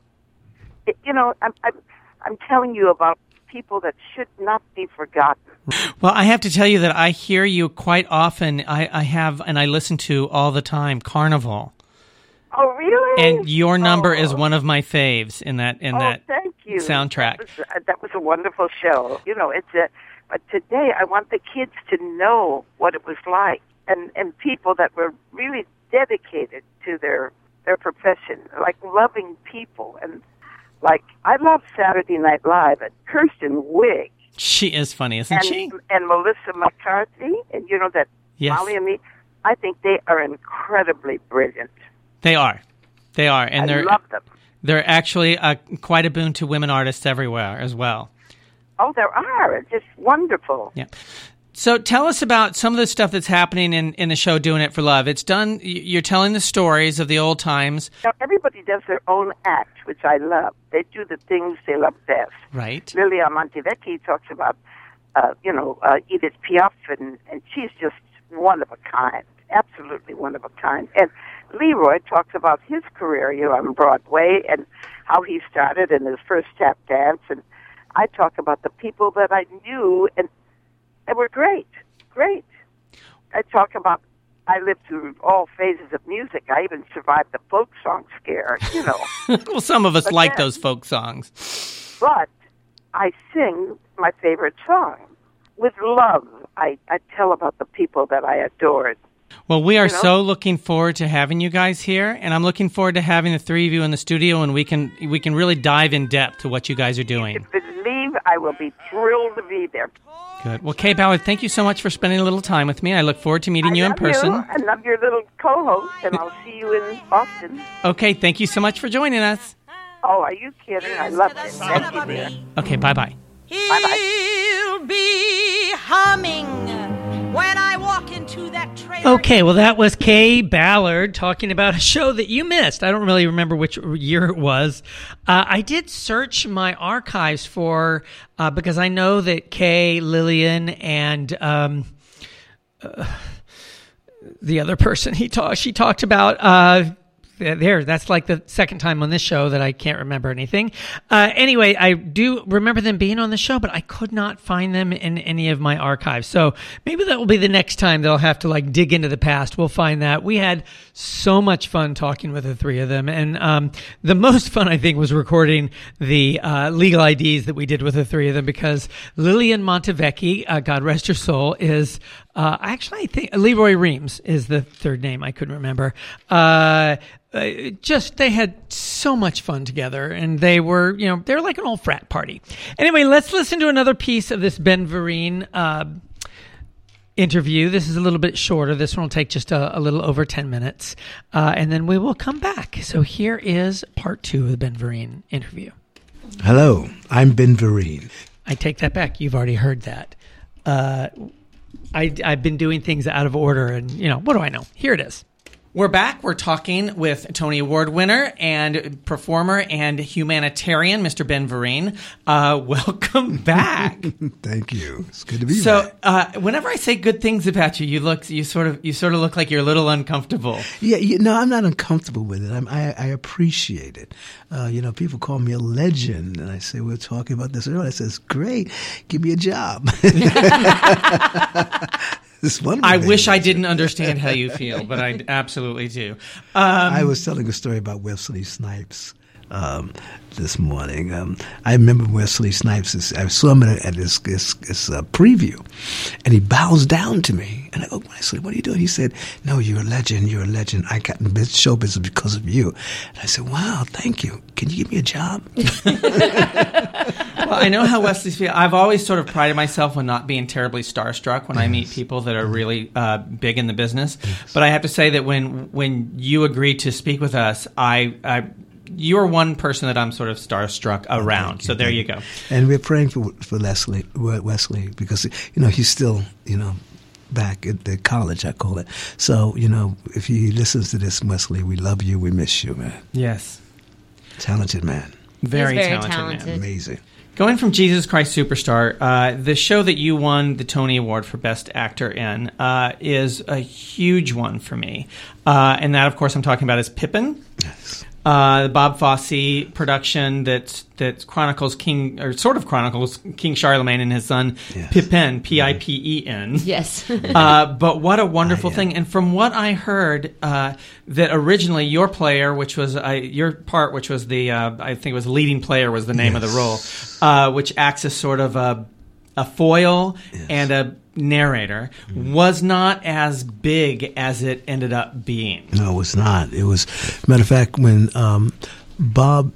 you know, I'm, I'm, I'm telling you about people that should not be forgotten. Well, I have to tell you that I hear you quite often. I, I have, and I listen to all the time, Carnival. Oh, really? And your number oh. is one of my faves in that in oh, that thank you. soundtrack. That was, uh, that was a wonderful show. You know, it's a. But today, I want the kids to know what it was like, and and people that were really dedicated to their their profession, like loving people, and like I love Saturday Night Live and Kirsten Wiig. She is funny, isn't and, she? And Melissa McCarthy, and you know that Yes. Molly and me. I think they are incredibly brilliant. They are, they are, and I they're love them. they're actually uh, quite a boon to women artists everywhere as well. Oh, there are. It's just wonderful. Yeah. So tell us about some of the stuff that's happening in, in the show Doing It for Love. It's done, you're telling the stories of the old times. Now, everybody does their own act, which I love. They do the things they love best. Right. Lilia Montevecchi talks about, uh, you know, uh, Edith Piaf, and, and she's just one of a kind, absolutely one of a kind. And Leroy talks about his career, you know, on Broadway and how he started in his first tap dance. And I talk about the people that I knew, and they were great, great. I talk about, I lived through all phases of music. I even survived the folk song scare, you know. Well, some of us But like then- those folk songs. But I sing my favorite song. With love, I, I tell about the people that I adored. Well, we are You know? so looking forward to having you guys here, and I'm looking forward to having the three of you in the studio, and we can we can really dive in depth to what you guys are doing. Believe I will be thrilled to be there. Good. Well, Kay Ballard, thank you so much for spending a little time with me. I look forward to meeting I you in love person. You. I love your little co-host, and I'll see you in Austin. Okay, thank you so much for joining us. Oh, are you kidding? I love it. Thank you, dear. Okay, bye-bye. He'll be humming when I walk into that trailer. Okay, well, that was Kay Ballard talking about a show that you missed. I don't really remember which year it was. Uh, I did search my archives for, uh, because I know that Kay, Lillian, and um, uh, the other person he talked, she talked about, uh, there, that's like the second time on this show that I can't remember anything. Uh, anyway, I do remember them being on the show, but I could not find them in any of my archives. So maybe that will be the next time they'll have to like dig into the past. We'll find that. We had so much fun talking with the three of them. And um, the most fun, I think, was recording the uh, legal I Ds that we did with the three of them, because Lillian Montevecchi, uh, God rest her soul, is uh, actually, I think Leroy Reams is the third name I couldn't remember. Uh, uh, just, they had so much fun together, and they were, you know, they're like an old frat party. Anyway, let's listen to another piece of this Ben Vereen uh, interview. This is a little bit shorter. This one will take just a, a little over ten minutes, uh, and then we will come back. So here is part two of the Ben Vereen interview. Hello, I'm Ben Vereen. I take that back. You've already heard that. Uh, I, I've been doing things out of order, and, you know, what do I know? Here it is. We're back. We're talking with Tony Award winner and performer and humanitarian, Mister Ben Vereen. Uh, welcome back. Thank you. It's good to be so, back. So, uh, whenever I say good things about you, you look, you sort of, you sort of look like you're a little uncomfortable. Yeah, you, no, I'm not uncomfortable with it. I'm, I, I appreciate it. Uh, you know, people call me a legend, and I say, we we're talking about this earlier. I says, great, give me a job. I wish I didn't understand how you feel, but I absolutely do. Um, I was telling a story about Wesley Snipes um, this morning. Um, I remember Wesley Snipes. Is, I saw him at this, this, this uh, preview, and he bows down to me. And I go, Wesley, what are you doing? He said, no, you're a legend. You're a legend. I got in show business because of you. And I said, wow, thank you. Can you give me a job? Well, I know how Wesley's feel. I've always sort of prided myself on not being terribly starstruck when yes. I meet people that are really uh, big in the business. Yes. But I have to say that when when you agreed to speak with us, I, I you're one person that I'm sort of starstruck around. So there you go. And we're praying for for Leslie, Wesley, because you know he's still you know back at the college, I call it. So you know if he listens to this, Wesley, we love you, we miss you, man. Yes, talented man. Very, very talented, talented man. Amazing. Going from Jesus Christ Superstar, uh, the show that you won the Tony Award for Best Actor in uh, is a huge one for me. Uh, and that, of course, I'm talking about is Pippin. Yes. Uh, the Bob Fosse production that that chronicles King, or sort of chronicles King Charlemagne and his son yes. Pippin, P I P E N. Yes. uh, but what a wonderful uh, yeah. thing. And from what I heard, uh, that originally your player, which was, uh, your part, which was the, uh, I think it was leading player was the name yes. of the role, uh, which acts as sort of a, a foil yes. and a narrator, mm-hmm. was not as big as it ended up being. No, it was not. It was, matter of fact, when um, Bob,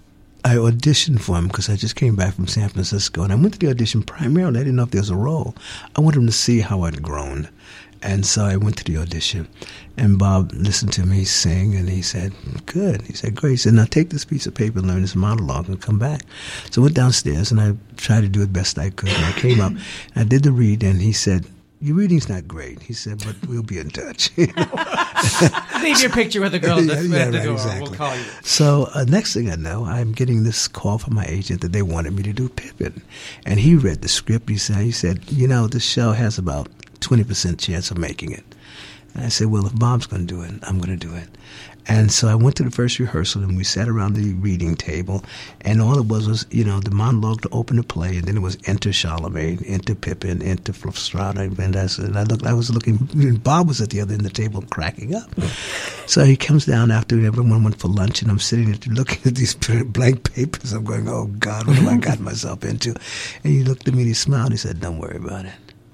I auditioned for him because I just came back from San Francisco, and I went to the audition primarily. I didn't know if there was a role. I wanted him to see how I'd grown. And so I went to the audition, and Bob listened to me sing, and he said, good. He said, great. He said, now take this piece of paper and learn this monologue and come back. So I went downstairs, and I tried to do it best I could. And I came up, and I did the read, and he said, your reading's not great. He said, but we'll be in touch. You know? Leave your picture with the girl at the, yeah, at the right, door. exactly. We'll call you. So uh, next thing I know, I'm getting this call from my agent that they wanted me to do Pippin. And he read the script. He said, he said, you know, this show has about twenty percent chance of making it. And I said, well, if Bob's going to do it, I'm going to do it. And so I went to the first rehearsal, and we sat around the reading table, and all it was was, you know, the monologue to open the play, and then it was enter Charlemagne, enter Pippin, enter Flopstrata, and I said, and I looked, I was looking, Bob was at the other end of the table cracking up. So he comes down after everyone went for lunch, and I'm sitting there looking at these blank papers. I'm going, oh, God, what have I got myself into? And he looked at me, and he smiled, he said, don't worry about it.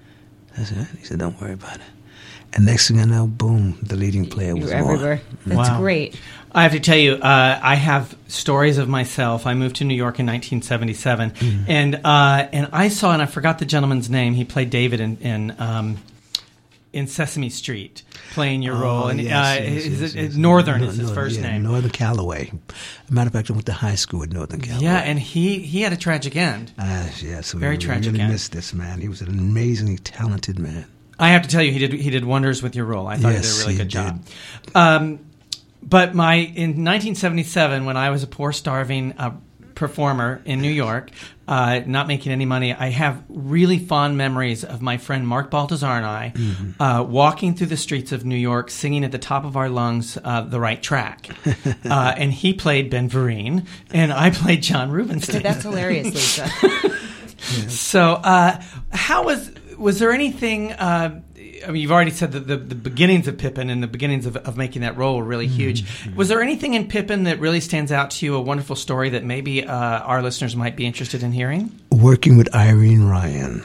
I said, he said, don't worry about it. And next thing I know, boom, the leading player was You're everywhere. born. That's Wow. great. I have to tell you, uh, I have stories of myself. I moved to New York in nineteen seventy-seven, mm. and uh, and I saw, and I forgot the gentleman's name. He played David in in, um, in Sesame Street, playing your Oh, role. And yes, uh, yes, is yes, it, yes. Northern No, is his no, first yeah, name. Northern Calloway. Matter of fact, I went to high school at Northern Calloway. Yeah, and he, he had a tragic end. Uh, yeah, so Very we tragic really end. missed this man. He was an amazingly talented man. I have to tell you, he did he did wonders with your role. I thought Yes, he did a really he good did. job. Um, but my in nineteen seventy-seven, when I was a poor, starving uh, performer in New York, uh, not making any money, I have really fond memories of my friend Mark Baltazar and I mm-hmm. uh, walking through the streets of New York, singing at the top of our lungs uh, the right track. uh, and he played Ben Vereen, and I played John Rubinstein. That's hilarious, Lisa. yeah. So, uh, how was was there anything? Uh, I mean, you've already said that the, the beginnings of Pippin and the beginnings of, of making that role were really huge. Mm-hmm. Was there anything in Pippin that really stands out to you, a wonderful story that maybe uh, our listeners might be interested in hearing? Working with Irene Ryan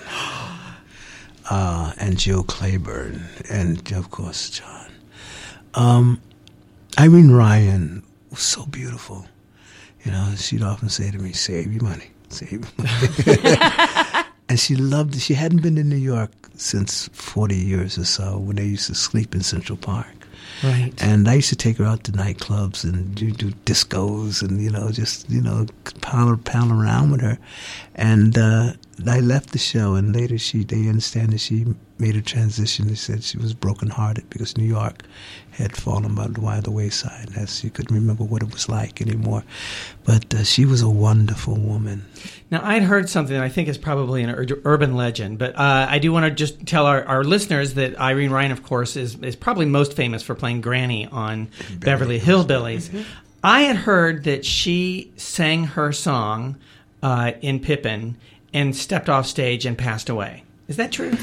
uh, and Jill Clayburgh and, of course, John. Um, Irene Ryan was so beautiful. You know, she'd often say to me, save your money, save your money. And she loved it. She hadn't been to New York since forty years or so, when they used to sleep in Central Park. Right. And I used to take her out to nightclubs and do, do discos and, you know, just, you know, pound, pound around with her. And uh, I left the show, and later she, they understand that she made a transition. They said she was brokenhearted because New York had fallen by the wayside, as she couldn't remember what it was like anymore. But uh, she was a wonderful woman. Now, I'd heard something that I think is probably an ur- urban legend, but uh, I do want to just tell our, our listeners that Irene Ryan, of course, is, is probably most famous for playing Granny on Beverly, Beverly Hillbillies. Mm-hmm. I had heard that she sang her song uh, in Pippin and stepped off stage and passed away. Is that true?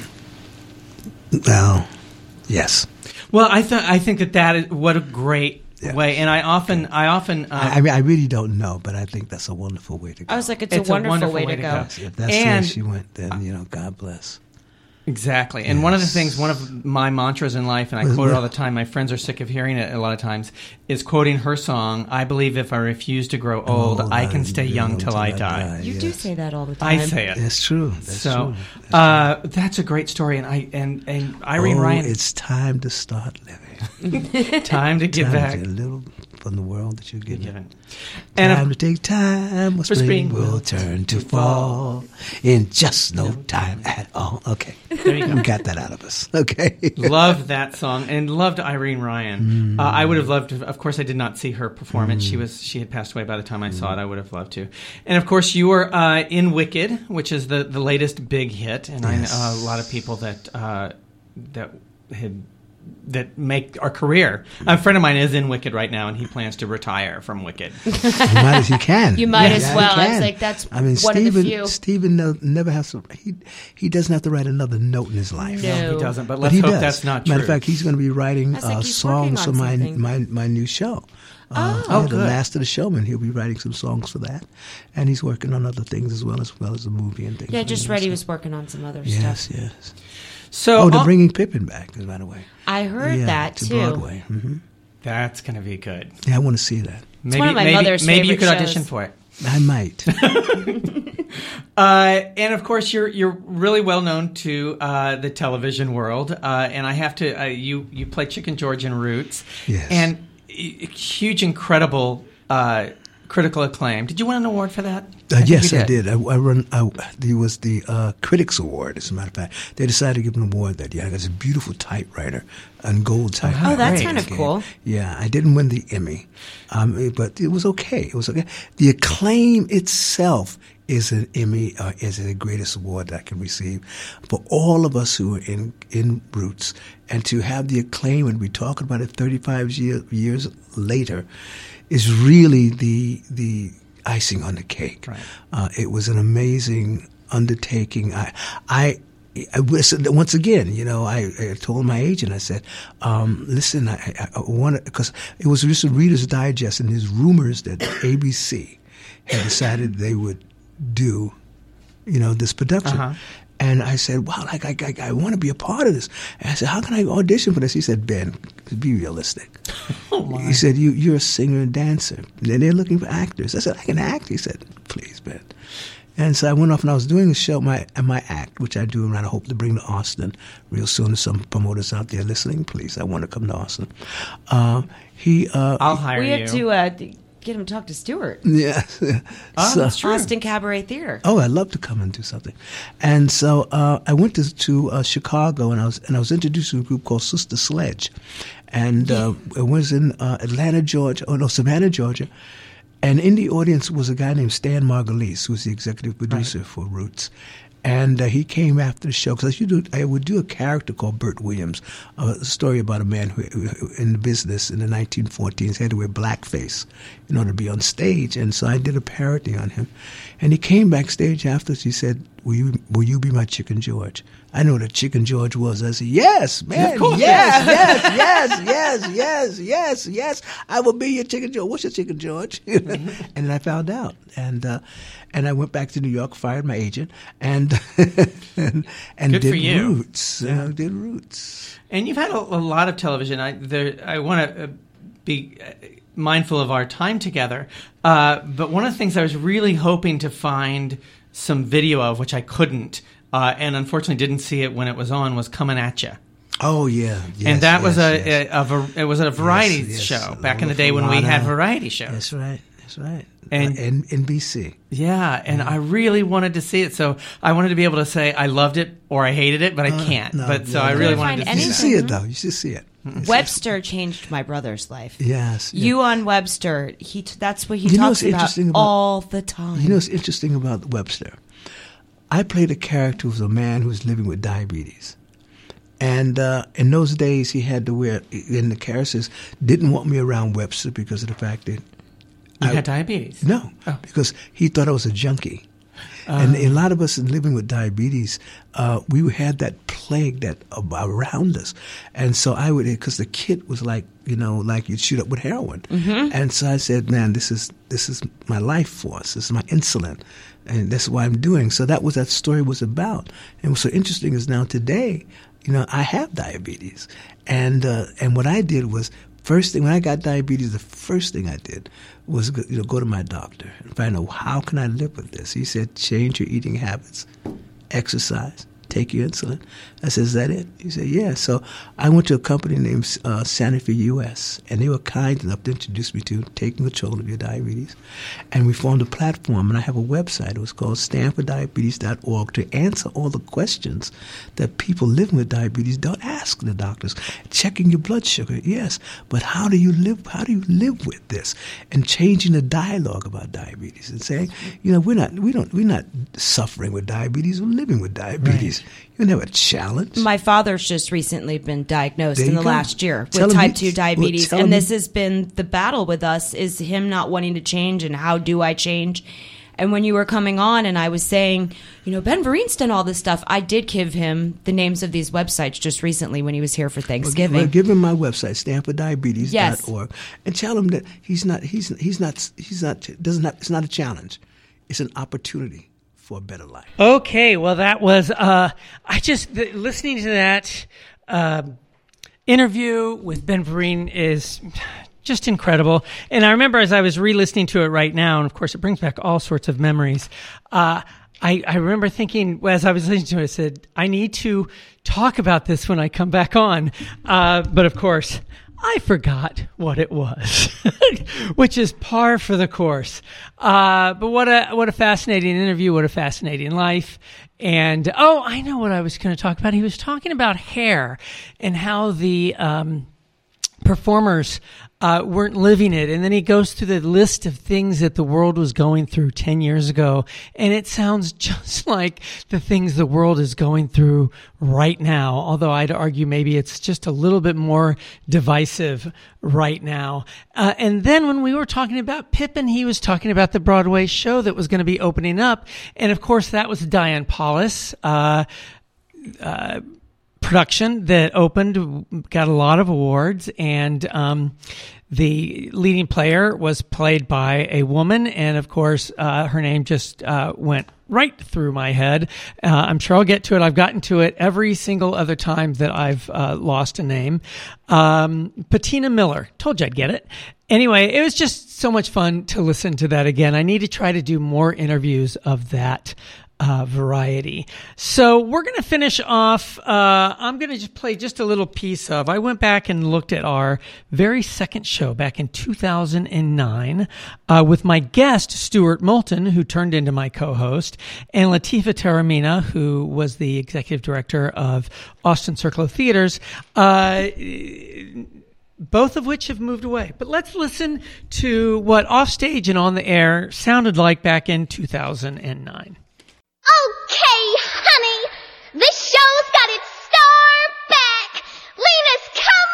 Well, yes. Well, I th- I think that that is what a great yeah. way, and I often I often uh, I, I mean I really don't know, but I think that's a wonderful way to go. I was like, it's, it's a, wonderful a wonderful way, way to to go. go. If that's and, where she went, then you know, God bless. Exactly. And yes. one of the things, one of my mantras in life, and I quote it all the time, my friends are sick of hearing it a lot of times, is quoting her song, I believe if I refuse to grow old, oh, I can stay young till I die. die. You yes. do say that all the time. I say it. That's true. That's so, true. That's, uh, true. that's a great story. And I and, and Irene oh, Ryan. It's time to start living. Time to give time back. To a little from the world that you're given. given. And time to take time, or for spring, spring will turn to fall in just no time at all. Okay. There you go. We got that out of us. Okay. Loved that song and loved Irene Ryan. Mm. Uh, I would have loved to, of course, I did not see her performance. Mm. She was she had passed away by the time I mm. saw it. I would have loved to. And of course, you were uh, in Wicked, which is the, the latest big hit. And yes. I know a lot of people that uh, that had that make our career. A friend of mine is in Wicked right now, and he plans to retire from Wicked. You might as he can. You might yeah, as yeah, well. I was like, that's I mean, one Stephen, of the few. Stephen no, never has to. He he doesn't have to write another note in his life. No, no he doesn't. But but let's he hope does. that's not true. Matter of fact, he's going to be writing like uh, he's songs for my, something. my my new show. Uh, oh, yeah, good. The Last of the Showman. He'll be writing some songs for that, and he's working on other things as well as well as the movie and things. Yeah, like just that, read he so. was working on some other yes, stuff. Yes, yes. So, oh, they're uh, bringing Pippin back, by the way. I heard yeah, that to too. Broadway. Mm-hmm. That's going to be good. Yeah, I want to see that. Maybe, one of my maybe, mother's maybe you favorite could audition shows. for it. I might. uh, and of course, you're you're really well known to uh, the television world. Uh, and I have to uh, you you play Chicken George in Roots. Yes. And uh, huge, incredible. Uh, critical acclaim. Did you win an award for that? Uh, I yes, did. I did. I, I run. I, it was the uh, Critics Award, as a matter of fact. They decided to give an award that year. I got a beautiful typewriter, and gold typewriter. Oh, that's great. kind of cool. Yeah, I didn't win the Emmy, um, but it was okay. It was okay. The acclaim itself is an Emmy, or is the greatest award that I can receive for all of us who are in in Roots, and to have the acclaim and be talking about it thirty-five year, years later. Is really the the icing on the cake. Right. Uh, it was an amazing undertaking. I, I, I once again, you know, I, I told my agent. I said, um, "Listen, I, I, I want because it was just a Reader's Digest, and there's rumors that A B C had decided they would do, you know, this production." Uh-huh. And I said, wow, like, I, I, I want to be a part of this. And I said, how can I audition for this? He said, Ben, be realistic. Oh my. He said, you, you're a singer and dancer. And they're looking for actors. I said, I can act. He said, please, Ben. And so I went off and I was doing a show, my my act, which I do, and I hope to bring to Austin real soon. There's some promoters out there listening. Please, I want to come to Austin. Uh, he, uh, I'll hire we you. have to uh, get him to talk to Stuart. Yeah. Oh, So- that's true. Austin Cabaret Theater. Oh, I'd love to come and do something. And so uh, I went to, to uh, Chicago, and I was and I was introduced to a group called Sister Sledge, and uh, it was in uh, Atlanta, Georgia. Oh no, Savannah, Georgia. And in the audience was a guy named Stan Margulies, who was the executive producer right. for Roots. And uh, he came after the show because I, do, I would do a character called Bert Williams, a story about a man who, who in the business in the nineteen fourteens had to wear blackface in order to be on stage. And so I did a parody on him. And he came backstage afterwards. He said, will you, will you be my Chicken George? I know what a Chicken George was. I said, yes, man, yes, yes, yes, yes, yes, yes, yes. I will be your Chicken George. What's your Chicken George? Mm-hmm. And then I found out. And uh, and I went back to New York, fired my agent, and and, and Good did for you. Roots. Yeah. Uh, did Roots. And you've had a, a lot of television. I there, I want to uh, be mindful of our time together. Uh, but one of the things I was really hoping to find some video of, which I couldn't, uh, and unfortunately didn't see it when it was on, was Coming At Ya. Oh yeah, yes, and that yes, was a, yes. a, a, a it was a variety yes, yes. show back in the day when we had variety shows. That's right. That's right. And uh, N- N B C. Yeah, and yeah. I really wanted to see it, so I wanted to be able to say I loved it or I hated it, but I uh, can't. No, but so no, I no. really Couldn't wanted find to anything. see You it. should see it though. You should see it. Webster changed my brother's life. Yes. You yeah. on Webster, he t- that's what he You know talks what's about, interesting about- all the time. You know what's interesting about Webster? I played a character who was a man who was living with diabetes. And uh, in those days, he had to wear, and the characters didn't want me around Webster because of the fact that You I, had diabetes? No, Oh. because he thought I was a junkie. Uh, and a lot of us living with diabetes, uh, we had that plague that uh, around us. And so I would, because the kid was like, you know, like you'd shoot up with heroin. Mm-hmm. And so I said, man, this is this is my life force. This is my insulin. And that's what I'm doing. So that was that story was about. And what's so interesting is now today, you know, I have diabetes. And uh, and what I did was, first thing, when I got diabetes, the first thing I did was go, you know, go to my doctor and find out how can I live with this. He said, change your eating habits, exercise, take your insulin. I said, is that it? He said, yeah. So I went to a company named uh, Sanofi U S, and they were kind enough to introduce me to taking control of your diabetes. And we formed a platform, and I have a website. It was called stanford diabetes dot org to answer all the questions that people living with diabetes don't ask the doctors. Checking your blood sugar, yes, but how do you live? How do you live with this? And changing the dialogue about diabetes and saying, you know, we're not, we don't, we're not suffering with diabetes. We're living with diabetes. Right. You don't have a challenge. My father's just recently been diagnosed There in you the go. last year Tell with him type he- two diabetes. well, tell And him this he- has been the battle with us, is him not wanting to change and how do I change? And when you were coming on and I was saying, you know, Ben Vereen's done all this stuff, I did give him the names of these websites just recently when he was here for Thanksgiving. Well, give him my website, stanford diabetes dot org, Yes. and tell him that he's not, he's, he's not, he's not, doesn't have, it's not a challenge. It's an opportunity for a better life. Okay, well, that was, uh, I just, the, listening to that uh, interview with Ben Vereen is just incredible. And I remember as I was re-listening to it right now, and of course it brings back all sorts of memories, uh, I, I remember thinking, as I was listening to it, I said, I need to talk about this when I come back on. Uh, but of course, I forgot what it was, which is par for the course. Uh, but what a what a fascinating interview, what a fascinating life. And, oh, I know what I was going to talk about. He was talking about hair and how the um, performers uh, weren't living it. And then he goes through the list of things that the world was going through ten years ago. And it sounds just like the things the world is going through right now. Although I'd argue maybe it's just a little bit more divisive right now. Uh, and then when we were talking about Pippin, he was talking about the Broadway show that was going to be opening up. And of course, that was Diane Paulus, uh, uh, production that opened, got a lot of awards, and um, the leading player was played by a woman, and of course, uh, her name just uh, went right through my head. Uh, I'm sure I'll get to it. I've gotten to it every single other time that I've uh, lost a name. Um, Patina Miller. Told you I'd get it. Anyway, it was just so much fun to listen to that again. I need to try to do more interviews of that Uh, variety. So we're going to finish off. Uh, I'm going to just play just a little piece of, I went back and looked at our very second show back in two thousand nine uh, with my guest, Stuart Moulton, who turned into my co-host, and Latifa Taramina, who was the executive director of Austin Circle of Theaters. Uh, both of which have moved away. But let's listen to what Offstage and On the Air sounded like back in two thousand nine. Okay, honey, this show's got its star back. Lena's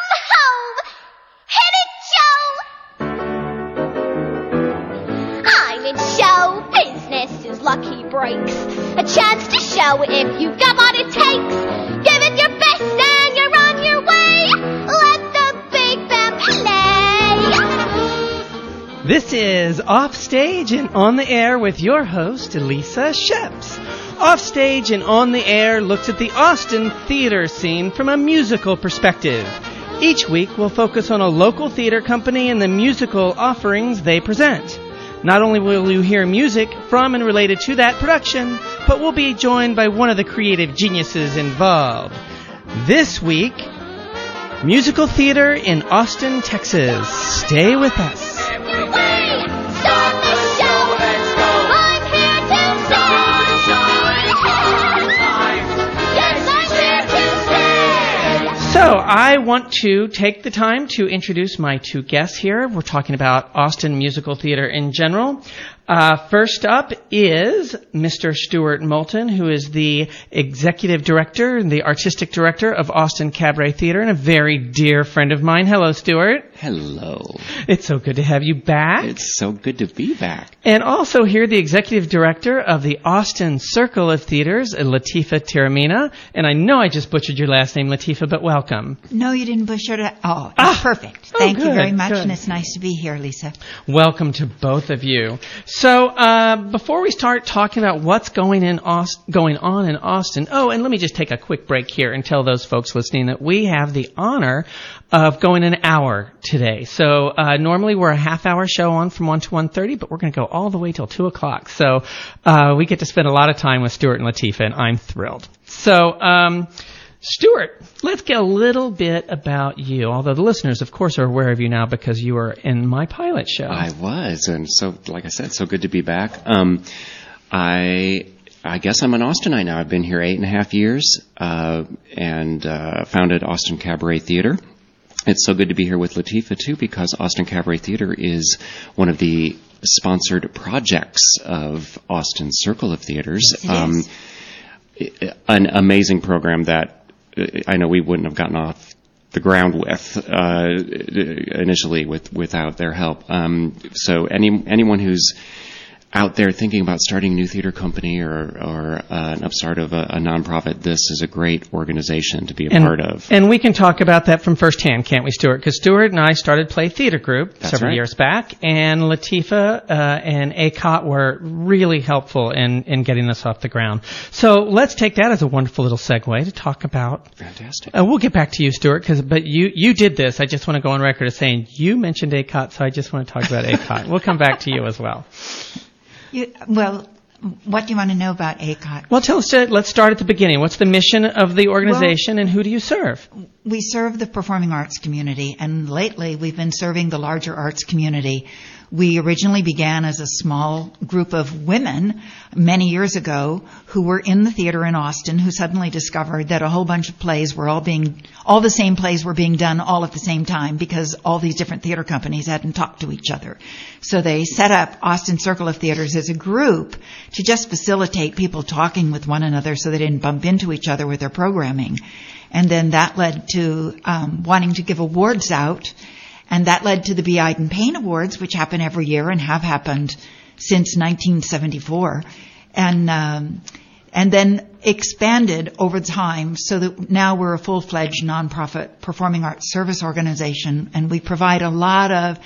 come home. Hit it, Joe. I'm in show business, is Lucky Breaks. A chance to show if you've got what it takes. Give it your best and you're on your way. Let the big band play. This is Offstage and On the Air with your host, Lisa Sheps. Offstage and On the Air looks at the Austin theater scene from a musical perspective. Each week, we'll focus on a local theater company and the musical offerings they present. Not only will you hear music from and related to that production, but we'll be joined by one of the creative geniuses involved. This week, musical theater in Austin, Texas. Stay with us. So I want to take the time to introduce my two guests here. We're talking about Austin musical theater in general. Uh, first up is Mister Stuart Moulton, who is the executive director and the artistic director of Austin Cabaret Theater and a very dear friend of mine. Hello, Stuart. Hello. It's so good to have you back. It's so good to be back. And also here, the executive director of the Austin Circle of Theaters, Latifa Tiramina. And I know I just butchered your last name, Latifa, but welcome. No, you didn't butcher it. Oh, Ah! it's perfect. Oh, Thank good, you very much, good. and it's nice to be here, Lisa. Welcome to both of you. So, uh, before we start talking about what's going in Aust- going on in Austin, oh, and let me just take a quick break here and tell those folks listening that we have the honor of going an hour today. So, uh, normally we're a half hour show on from one to one thirty, but we're going to go all the way till two o'clock. So, uh, we get to spend a lot of time with Stuart and Latifa, and I'm thrilled. So, um, Stuart, let's get a little bit about you, although the listeners, of course, are aware of you now because you were in my pilot show. I was, and so, like I said, so good to be back. Um, I I guess I'm an Austinite now. I've been here eight and a half years, uh, and uh, founded Austin Cabaret Theater. It's so good to be here with Latifa, too, because Austin Cabaret Theater is one of the sponsored projects of Austin Circle of Theaters. Yes, it um, is. An amazing program that I know we wouldn't have gotten off the ground with uh, initially with without their help. Um, so any anyone who's out there thinking about starting a new theater company or or uh, an upstart of a, a nonprofit, this is a great organization to be a and, part of. And we can talk about that from firsthand, can't we, Stuart? Because Stuart and I started Play Theater Group That's several right. years back, and Latifa uh, and A C O T were really helpful in, in getting this off the ground. So let's take that as a wonderful little segue to talk about... Fantastic. Uh, we'll get back to you, Stuart, cause, but you, you did this. I just want to go on record as saying you mentioned A C O T, so I just want to talk about A C O T. We'll come back to you as well. You, well, what do you want to know about A C O T? Well, tell us, uh, let's start at the beginning. What's the mission of the organization, well, and who do you serve? We serve the performing arts community, and lately we've been serving the larger arts community. We originally began as a small group of women many years ago who were in the theater in Austin who suddenly discovered that a whole bunch of plays were all being, all the same plays were being done all at the same time because all these different theater companies hadn't talked to each other. So they set up Austin Circle of Theaters as a group to just facilitate people talking with one another so they didn't bump into each other with their programming. And then that led to um, wanting to give awards out. And that led to the B. Iden Payne Awards, which happen every year and have happened since nineteen seventy-four. And, um, and then expanded over time so that now we're a full-fledged nonprofit performing arts service organization. And we provide a lot of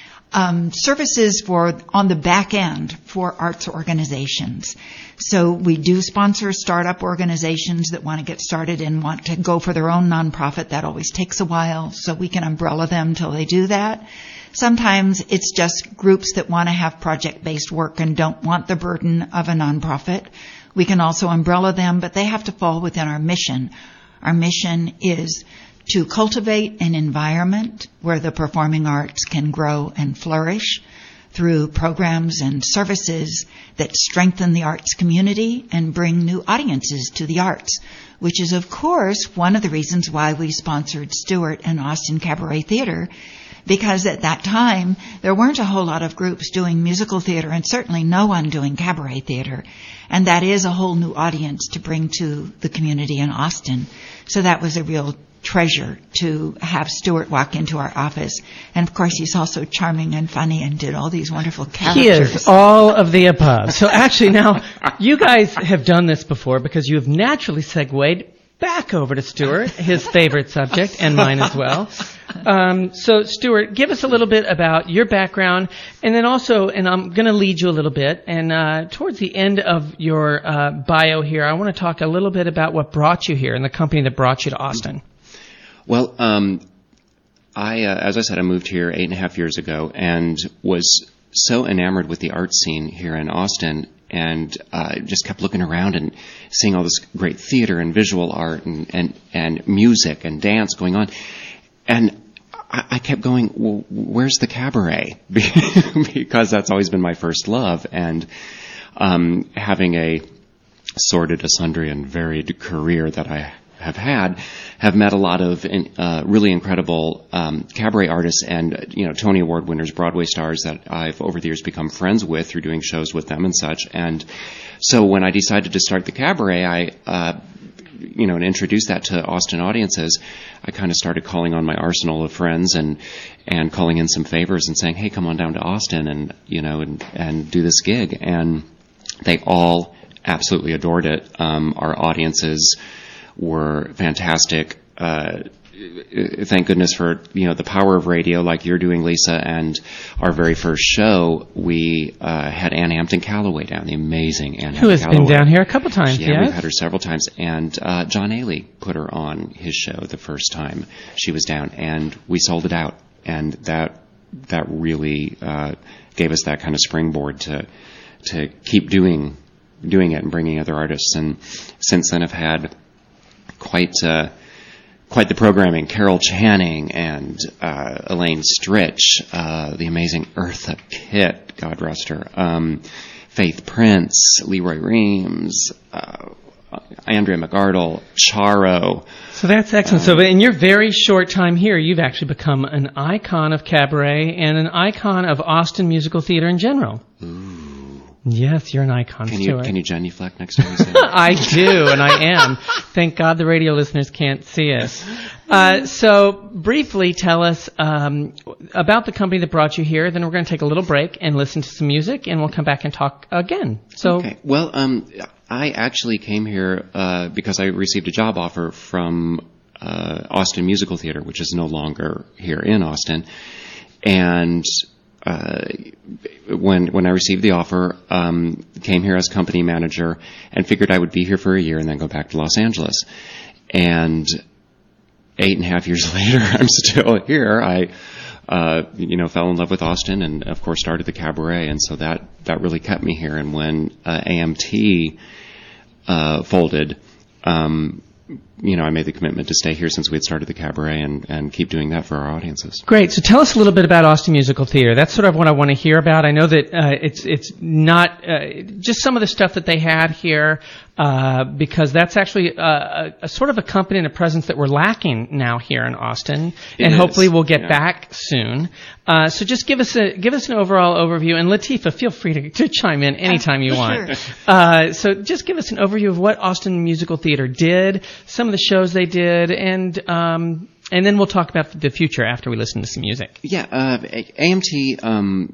um, services for, on the back end for arts organizations. So we do sponsor startup organizations that want to get started and want to go for their own nonprofit. That always takes a while, so we can umbrella them till they do that. Sometimes it's just groups that want to have project-based work and don't want the burden of a nonprofit. We can also umbrella them, but they have to fall within our mission. Our mission is to cultivate an environment where the performing arts can grow and flourish through programs and services that strengthen the arts community and bring new audiences to the arts, which is, of course, one of the reasons why we sponsored Stewart and Austin Cabaret Theater, because at that time, there weren't a whole lot of groups doing musical theater and certainly no one doing cabaret theater. And that is a whole new audience to bring to the community in Austin. So that was a real treasure to have Stewart walk into our office. And of course, he's also charming and funny and did all these wonderful characters. He is all of the above. So actually now, you guys have done this before because you have naturally segued back over to Stewart, his favorite subject, and mine as well. Um, so, Stewart, give us a little bit about your background, and then also, and I'm going to lead you a little bit, and uh, towards the end of your uh, bio here, I want to talk a little bit about what brought you here and the company that brought you to Austin. Well, um, I, uh, as I said, I moved here eight and a half years ago and was so enamored with the art scene here in Austin, and uh, just kept looking around and seeing all this great theater and visual art and, and, and music and dance going on. And I, I kept going, well, where's the cabaret? Because that's always been my first love. And um, having a sordid, sundry, and varied career that I have had, have met a lot of uh, really incredible um, cabaret artists and, you know, Tony Award winners, Broadway stars that I've over the years become friends with through doing shows with them and such. And so when I decided to start the cabaret, I, uh, you know, and introduce that to Austin audiences, I kind of started calling on my arsenal of friends and and calling in some favors and saying, hey, come on down to Austin and, you know, and, and do this gig. And they all absolutely adored it. Um, our audiences were fantastic. Uh, thank goodness for, you know, the power of radio like you're doing, Lisa. And our very first show, we uh, had Ann Hampton Calloway down, the amazing Ann Hampton Calloway. Who has been down here a couple times, yeah. yes. We've had her several times. And uh, John Ailey put her on his show the first time she was down, and we sold it out. And that that really uh, gave us that kind of springboard to to keep doing doing it and bringing other artists. And since then, I've had quite uh, quite the programming. Carol Channing and uh, Elaine Stritch, uh, the amazing Eartha Kitt, God rest her, um, Faith Prince, Leroy Reams, uh, Andrea McArdle, Charo. So that's excellent. Um, so in your very short time here, you've actually become an icon of cabaret and an icon of Austin musical theater in general. Ooh. Yes, you're an icon, can you, Stewart. Can you genuflect next time you say that? I do, and I am. Thank God the radio listeners can't see us. Uh, so, briefly tell us um, about the company that brought you here. Then we're going to take a little break and listen to some music, and we'll come back and talk again. So, okay. Well, um, I actually came here uh, because I received a job offer from uh, Austin Musical Theater, which is no longer here in Austin, and Uh, when when I received the offer, um, came here as company manager and figured I would be here for a year and then go back to Los Angeles. And eight and a half years later, I'm still here. I, uh, you know, fell in love with Austin and, of course, started the cabaret. And so that, that really kept me here. And when uh, A M T uh, folded, um, you know, I made the commitment to stay here since we had started the cabaret and, and keep doing that for our audiences. Great. So tell us a little bit about Austin Musical Theater. That's sort of what I want to hear about. I know that uh, it's it's not uh, just some of the stuff that they had here, uh, because that's actually a, a, a sort of a company and a presence that we're lacking now here in Austin, It and is. hopefully we'll get Yeah. back soon. Uh, so just give us a give us an overall overview, and Latifah, feel free to, to chime in anytime you want. Sure. Uh, so just give us an overview of what Austin Musical Theater did, some of the shows they did, and um, and then we'll talk about the future after we listen to some music. Yeah, uh, A M T um,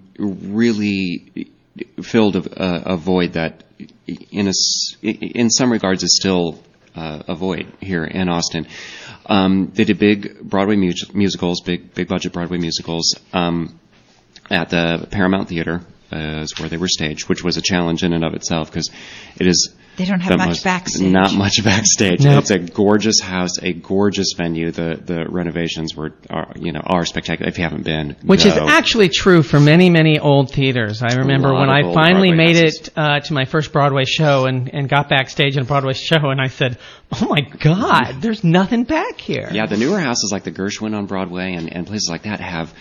really filled a, a void that, in a s in some regards, is still uh, a void here in Austin. Um, they did big Broadway mus musicals, big big budget Broadway musicals um, at the Paramount Theater. Uh, is where they were staged, which was a challenge in and of itself because it is. They don't have the much most, backstage. Not much backstage. Nope. It's a gorgeous house, a gorgeous venue. The the renovations were, are, you know, are spectacular. If you haven't been, Which go. is actually true for many, many old theaters. I remember lot when of I old finally Broadway made houses. it uh, to my first Broadway show and, and got backstage in a Broadway show, and I said, oh my God, there's nothing back here. Yeah, the newer houses like the Gershwin on Broadway and, and places like that have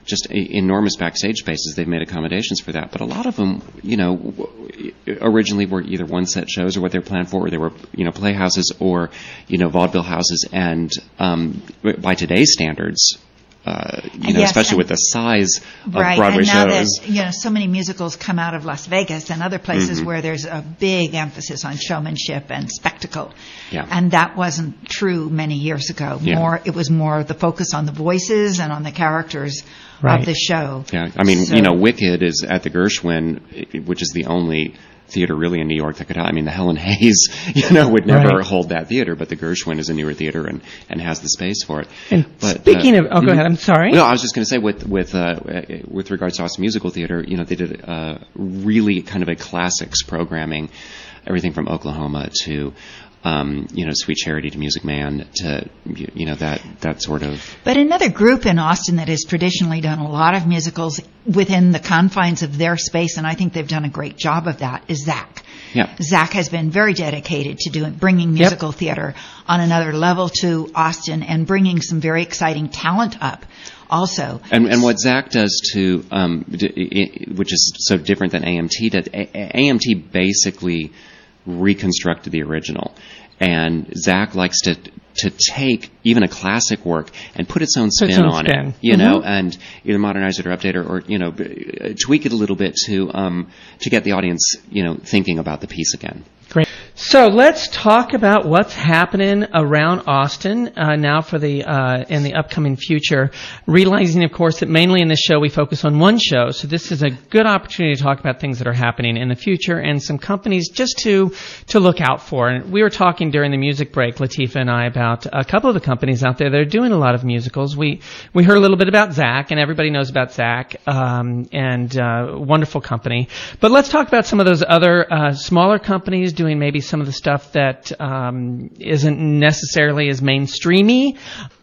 just a, enormous backstage spaces. They've made accommodations for that. But a lot of them, you know, w- originally were either one-set shows or what they were planned for, or they were, you know, playhouses or, you know, vaudeville houses. And um, by today's standards, Uh, you know, yes, especially with the size of right, Broadway and now shows. that, you know, so many musicals come out of Las Vegas and other places Mm-hmm. where there's a big emphasis on showmanship and spectacle. Yeah. And that wasn't true many years ago. Yeah. More, it was more the focus on the voices and on the characters Right. of the show. Yeah, I mean, So- you know, Wicked is at the Gershwin, which is the only theater really in New York that could. I mean, the Helen Hayes, you know, would never Right. hold that theater, but the Gershwin is a newer theater and, and has the space for it. And But, speaking uh, of, oh, go mhm. ahead. I'm sorry. No, I was just going to say with with uh, with regards to Austin Musical Theater, you know, they did uh, really kind of a classics programming, everything from Oklahoma to. Um, you know, Sweet Charity to Music Man to, you know, that, that sort of. But another group in Austin that has traditionally done a lot of musicals within the confines of their space, and I think they've done a great job of that, is Zach. Yeah. Zach has been very dedicated to doing bringing musical yep. theater on another level to Austin and bringing some very exciting talent up also. And, and what Zach does to, um, d- which is so different than A M T did, A- A M T basically reconstructed the original. And Zach likes to to take even a classic work and put its own spin its own on spin. it, you Mm-hmm. know, and either modernize it or update it or, you know, tweak it a little bit to um, to get the audience, you know, thinking about the piece again. Great. So let's talk about what's happening around Austin uh, now for the uh, in the upcoming future. Realizing, of course, that mainly in this show we focus on one show, so this is a good opportunity to talk about things that are happening in the future and some companies just to to look out for. And we were talking during the music break, Latifah and I, about a couple of the companies out there that are doing a lot of musicals. We we heard a little bit about Zach, and everybody knows about Zach, um, and uh, wonderful company. But let's talk about some of those other uh, smaller companies doing maybe some of the stuff that um, isn't necessarily as mainstreamy,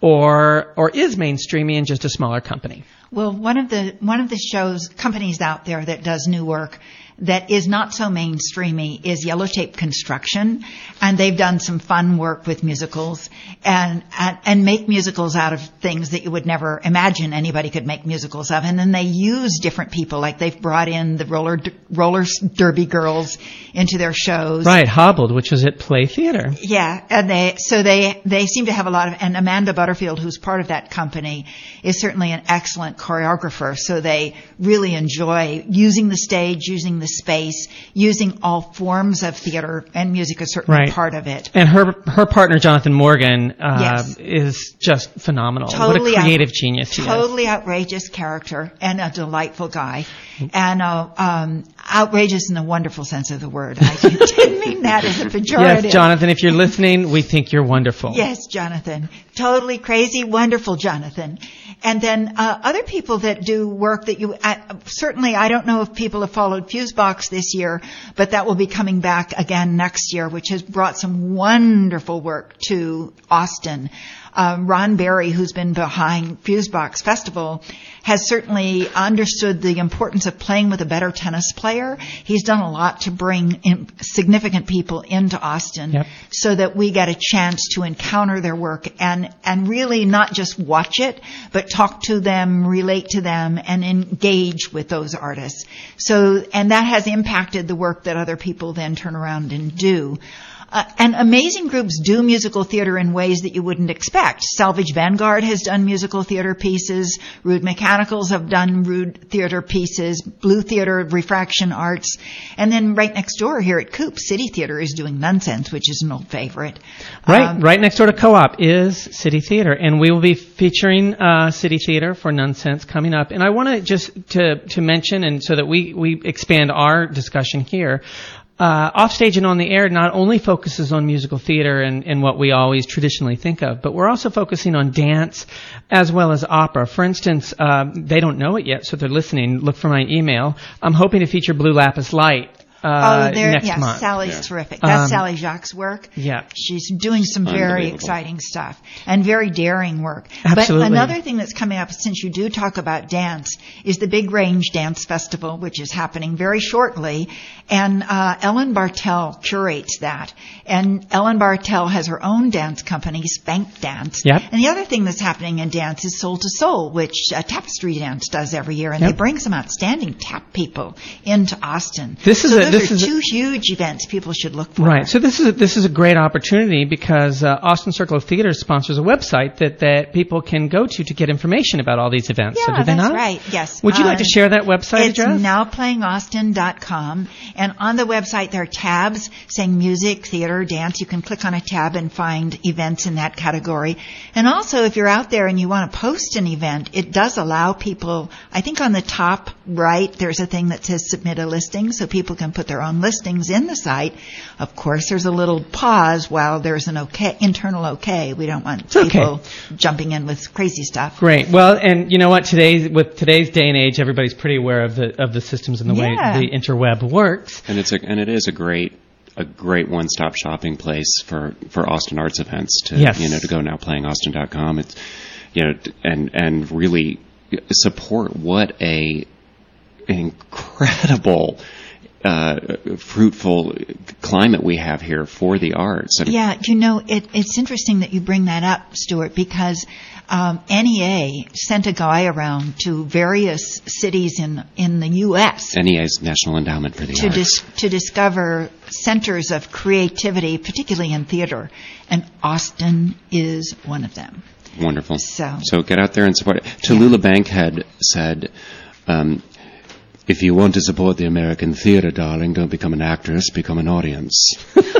or or is mainstreamy and just a smaller company. Well, one of the one of the shows companies out there that does new work that is not so mainstreamy is Yellow Tape Construction, and they've done some fun work with musicals and, and and make musicals out of things that you would never imagine anybody could make musicals of. And then they use different people, like they've brought in the roller roller derby girls into their shows. Right, Hobbled, which was at Play Theater. Yeah, and they so they they seem to have a lot of, and Amanda Butterfield, who's part of that company, is certainly an excellent choreographer. So they really enjoy using the stage, using the space, using all forms of theater, and music is certainly right. part of it. And her her partner Jonathan Morgan uh, yes. is just phenomenal. Totally what a creative out, genius he totally is. outrageous character and a delightful guy, and uh, um, outrageous in a wonderful sense of the word. I didn't mean that as a pejorative. Yes, Jonathan, if you're listening, we think you're wonderful. Yes, Jonathan, totally crazy, wonderful, Jonathan. And then uh, other people that do work that you uh, certainly, I don't know if people have followed Fusebox this year, but that will be coming back again next year, which has brought some wonderful work to Austin. Um, Ron Berry, who's been behind Fusebox Festival, has certainly understood the importance of playing with a better tennis player. He's done a lot to bring in significant people into Austin yep. so that we get a chance to encounter their work and, and really not just watch it, but talk to them, relate to them, and engage with those artists. So, and that has impacted the work that other people then turn around and do. Uh, and amazing groups do musical theater in ways that you wouldn't expect. Salvage Vanguard has done musical theater pieces. Rude Mechanicals have done rude theater pieces. Blue Theater, Refraction Arts. And then right next door here at Coop, City Theater is doing Nonsense, which is an old favorite. Right, um, right next door to Co-op is City Theater. And we will be featuring uh, City Theater for Nonsense coming up. And I want to just to, to mention, and so that we, we expand our discussion here, Uh, Offstage and On the Air not only focuses on musical theater and, and what we always traditionally think of, but we're also focusing on dance as well as opera. For instance, uh, they don't know it yet, so they're listening. Look for my email. I'm hoping to feature Blue Lapis Light uh, oh, there, next yeah, month. Sally's Yeah. terrific. That's Um, Sally Jacques' work. Yeah. She's doing some very Unbelievable. exciting stuff and very daring work. Absolutely. But another thing that's coming up, since you do talk about dance, is the Big Range Dance Festival, which is happening very shortly. And uh, Ellen Bartel curates that. And Ellen Bartel has her own dance company, Spank Dance. Yep. And the other thing that's happening in dance is Soul to Soul, which uh, Tapestry Dance does every year. And Yep. they bring some outstanding tap people into Austin. This is so a- those this are is a- two huge events people should look for. Right. So this is a, this is a great opportunity because uh, Austin Circle of Theater sponsors a website that, that people can go to to get information about all these events. so Yeah, do they that's not? right. Yes. Would you like Uh, to share that website It's address? now playing austin dot com, and on the website there are tabs saying music, theater, dance. You can click on a tab and find events in that category. And also, if you're out there and you want to post an event, it does allow people, I think on the top right, there's a thing that says submit a listing, so people can put their own listings in the site. Of course, there's a little pause while there's an okay, internal okay. We don't want okay. people jumping in with crazy stuff. Great. Well, and you know what? Today's with today's day and age, everybody's pretty aware of the of the systems and the Yeah. way the interweb works. And it's a, and it is a great a great one-stop shopping place for, for Austin arts events to Yes. you know to go now playing austin dot com. It's you know and and really support what a incredible uh, fruitful climate we have here for the arts. And Yeah, you know, it, it's interesting that you bring that up, Stuart, because um, N E A sent a guy around to various cities in, in the U S N E A's National Endowment for the to Arts. dis- to discover centers of creativity, particularly in theater, and Austin is one of them. Wonderful. So- so get out there and support it. Tallulah Bankhead said, um, if you want to support the American theater, darling, don't become an actress, become an audience.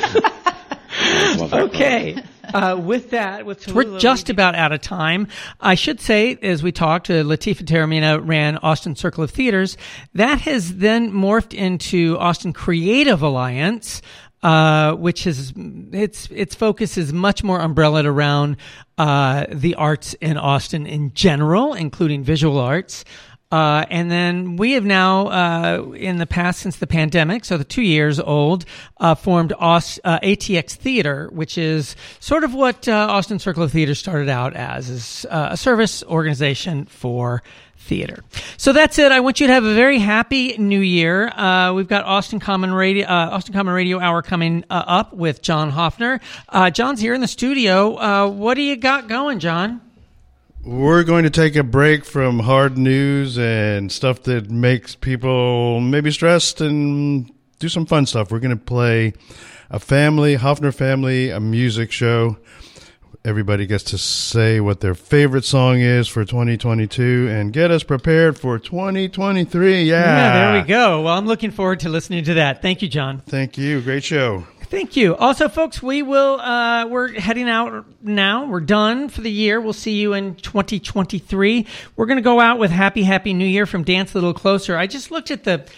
I love that Okay. Uh, with that, with we're just about out of time. I should say, as we talked, uh, Latifah Taormina ran Austin Circle of Theaters. That has then morphed into Austin Creative Alliance, uh, which is its its focus is much more umbrellaed around uh, the arts in Austin in general, including visual arts. Uh, and then we have now, uh, in the past, since the pandemic, so the two years old, uh, formed Aus- uh, A T X Theater, which is sort of what uh, Austin Circle of Theater started out as, is uh, a service organization for theater. So that's it. I want you to have a very happy new year. Uh, we've got Austin Common Radio, uh, Austin Common Radio Hour coming uh, up with John Hoffner. Uh, John's here in the studio. Uh, what do you got going, John? We're going to take a break from hard news and stuff that makes people maybe stressed and do some fun stuff. We're going to play a family, Hoffner Family, a music show. Everybody gets to say what their favorite song is for twenty twenty-two and get us prepared for twenty twenty-three. Yeah. Yeah, there we go. Well, I'm looking forward to listening to that. Thank you, John. Thank you. Great show. Thank you. Also, folks, we will, uh, we're heading out now. We're done for the year. We'll see you in twenty twenty-three. We're going to go out with Happy, Happy New Year from Dance a Little Closer. I just looked at the,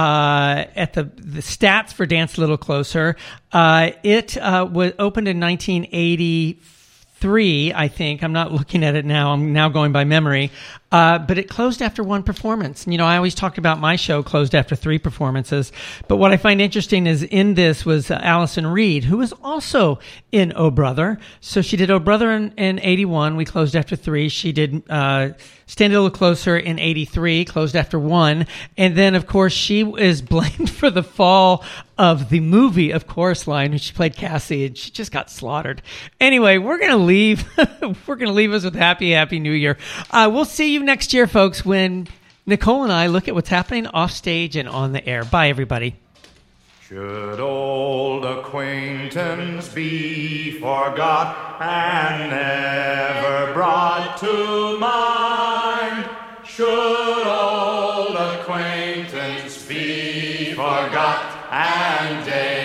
uh, at the, the stats for Dance a Little Closer. Uh, it, uh, was opened in nineteen eighty-three, I think. I'm not looking at it now. I'm now going by memory. Uh, but it closed after one performance. You know, I always talked about my show closed after three performances. But what I find interesting is in this was uh, Allison Reed, who was also in Oh Brother. So she did Oh Brother in, in eighty-one. We closed after three. She did uh, Stand a Little Closer in eighty-three, closed after one. And then, of course, she is blamed for the fall of the movie of Chorus Line, when she played Cassie, and she just got slaughtered. Anyway, we're going to leave. We're going to leave us with Happy, Happy New Year. Uh, we'll see you next year, folks, when Nicole and I look at what's happening off stage and on the air. Bye, everybody. Should old acquaintance be forgot and never brought to mind? Should old acquaintance be forgot and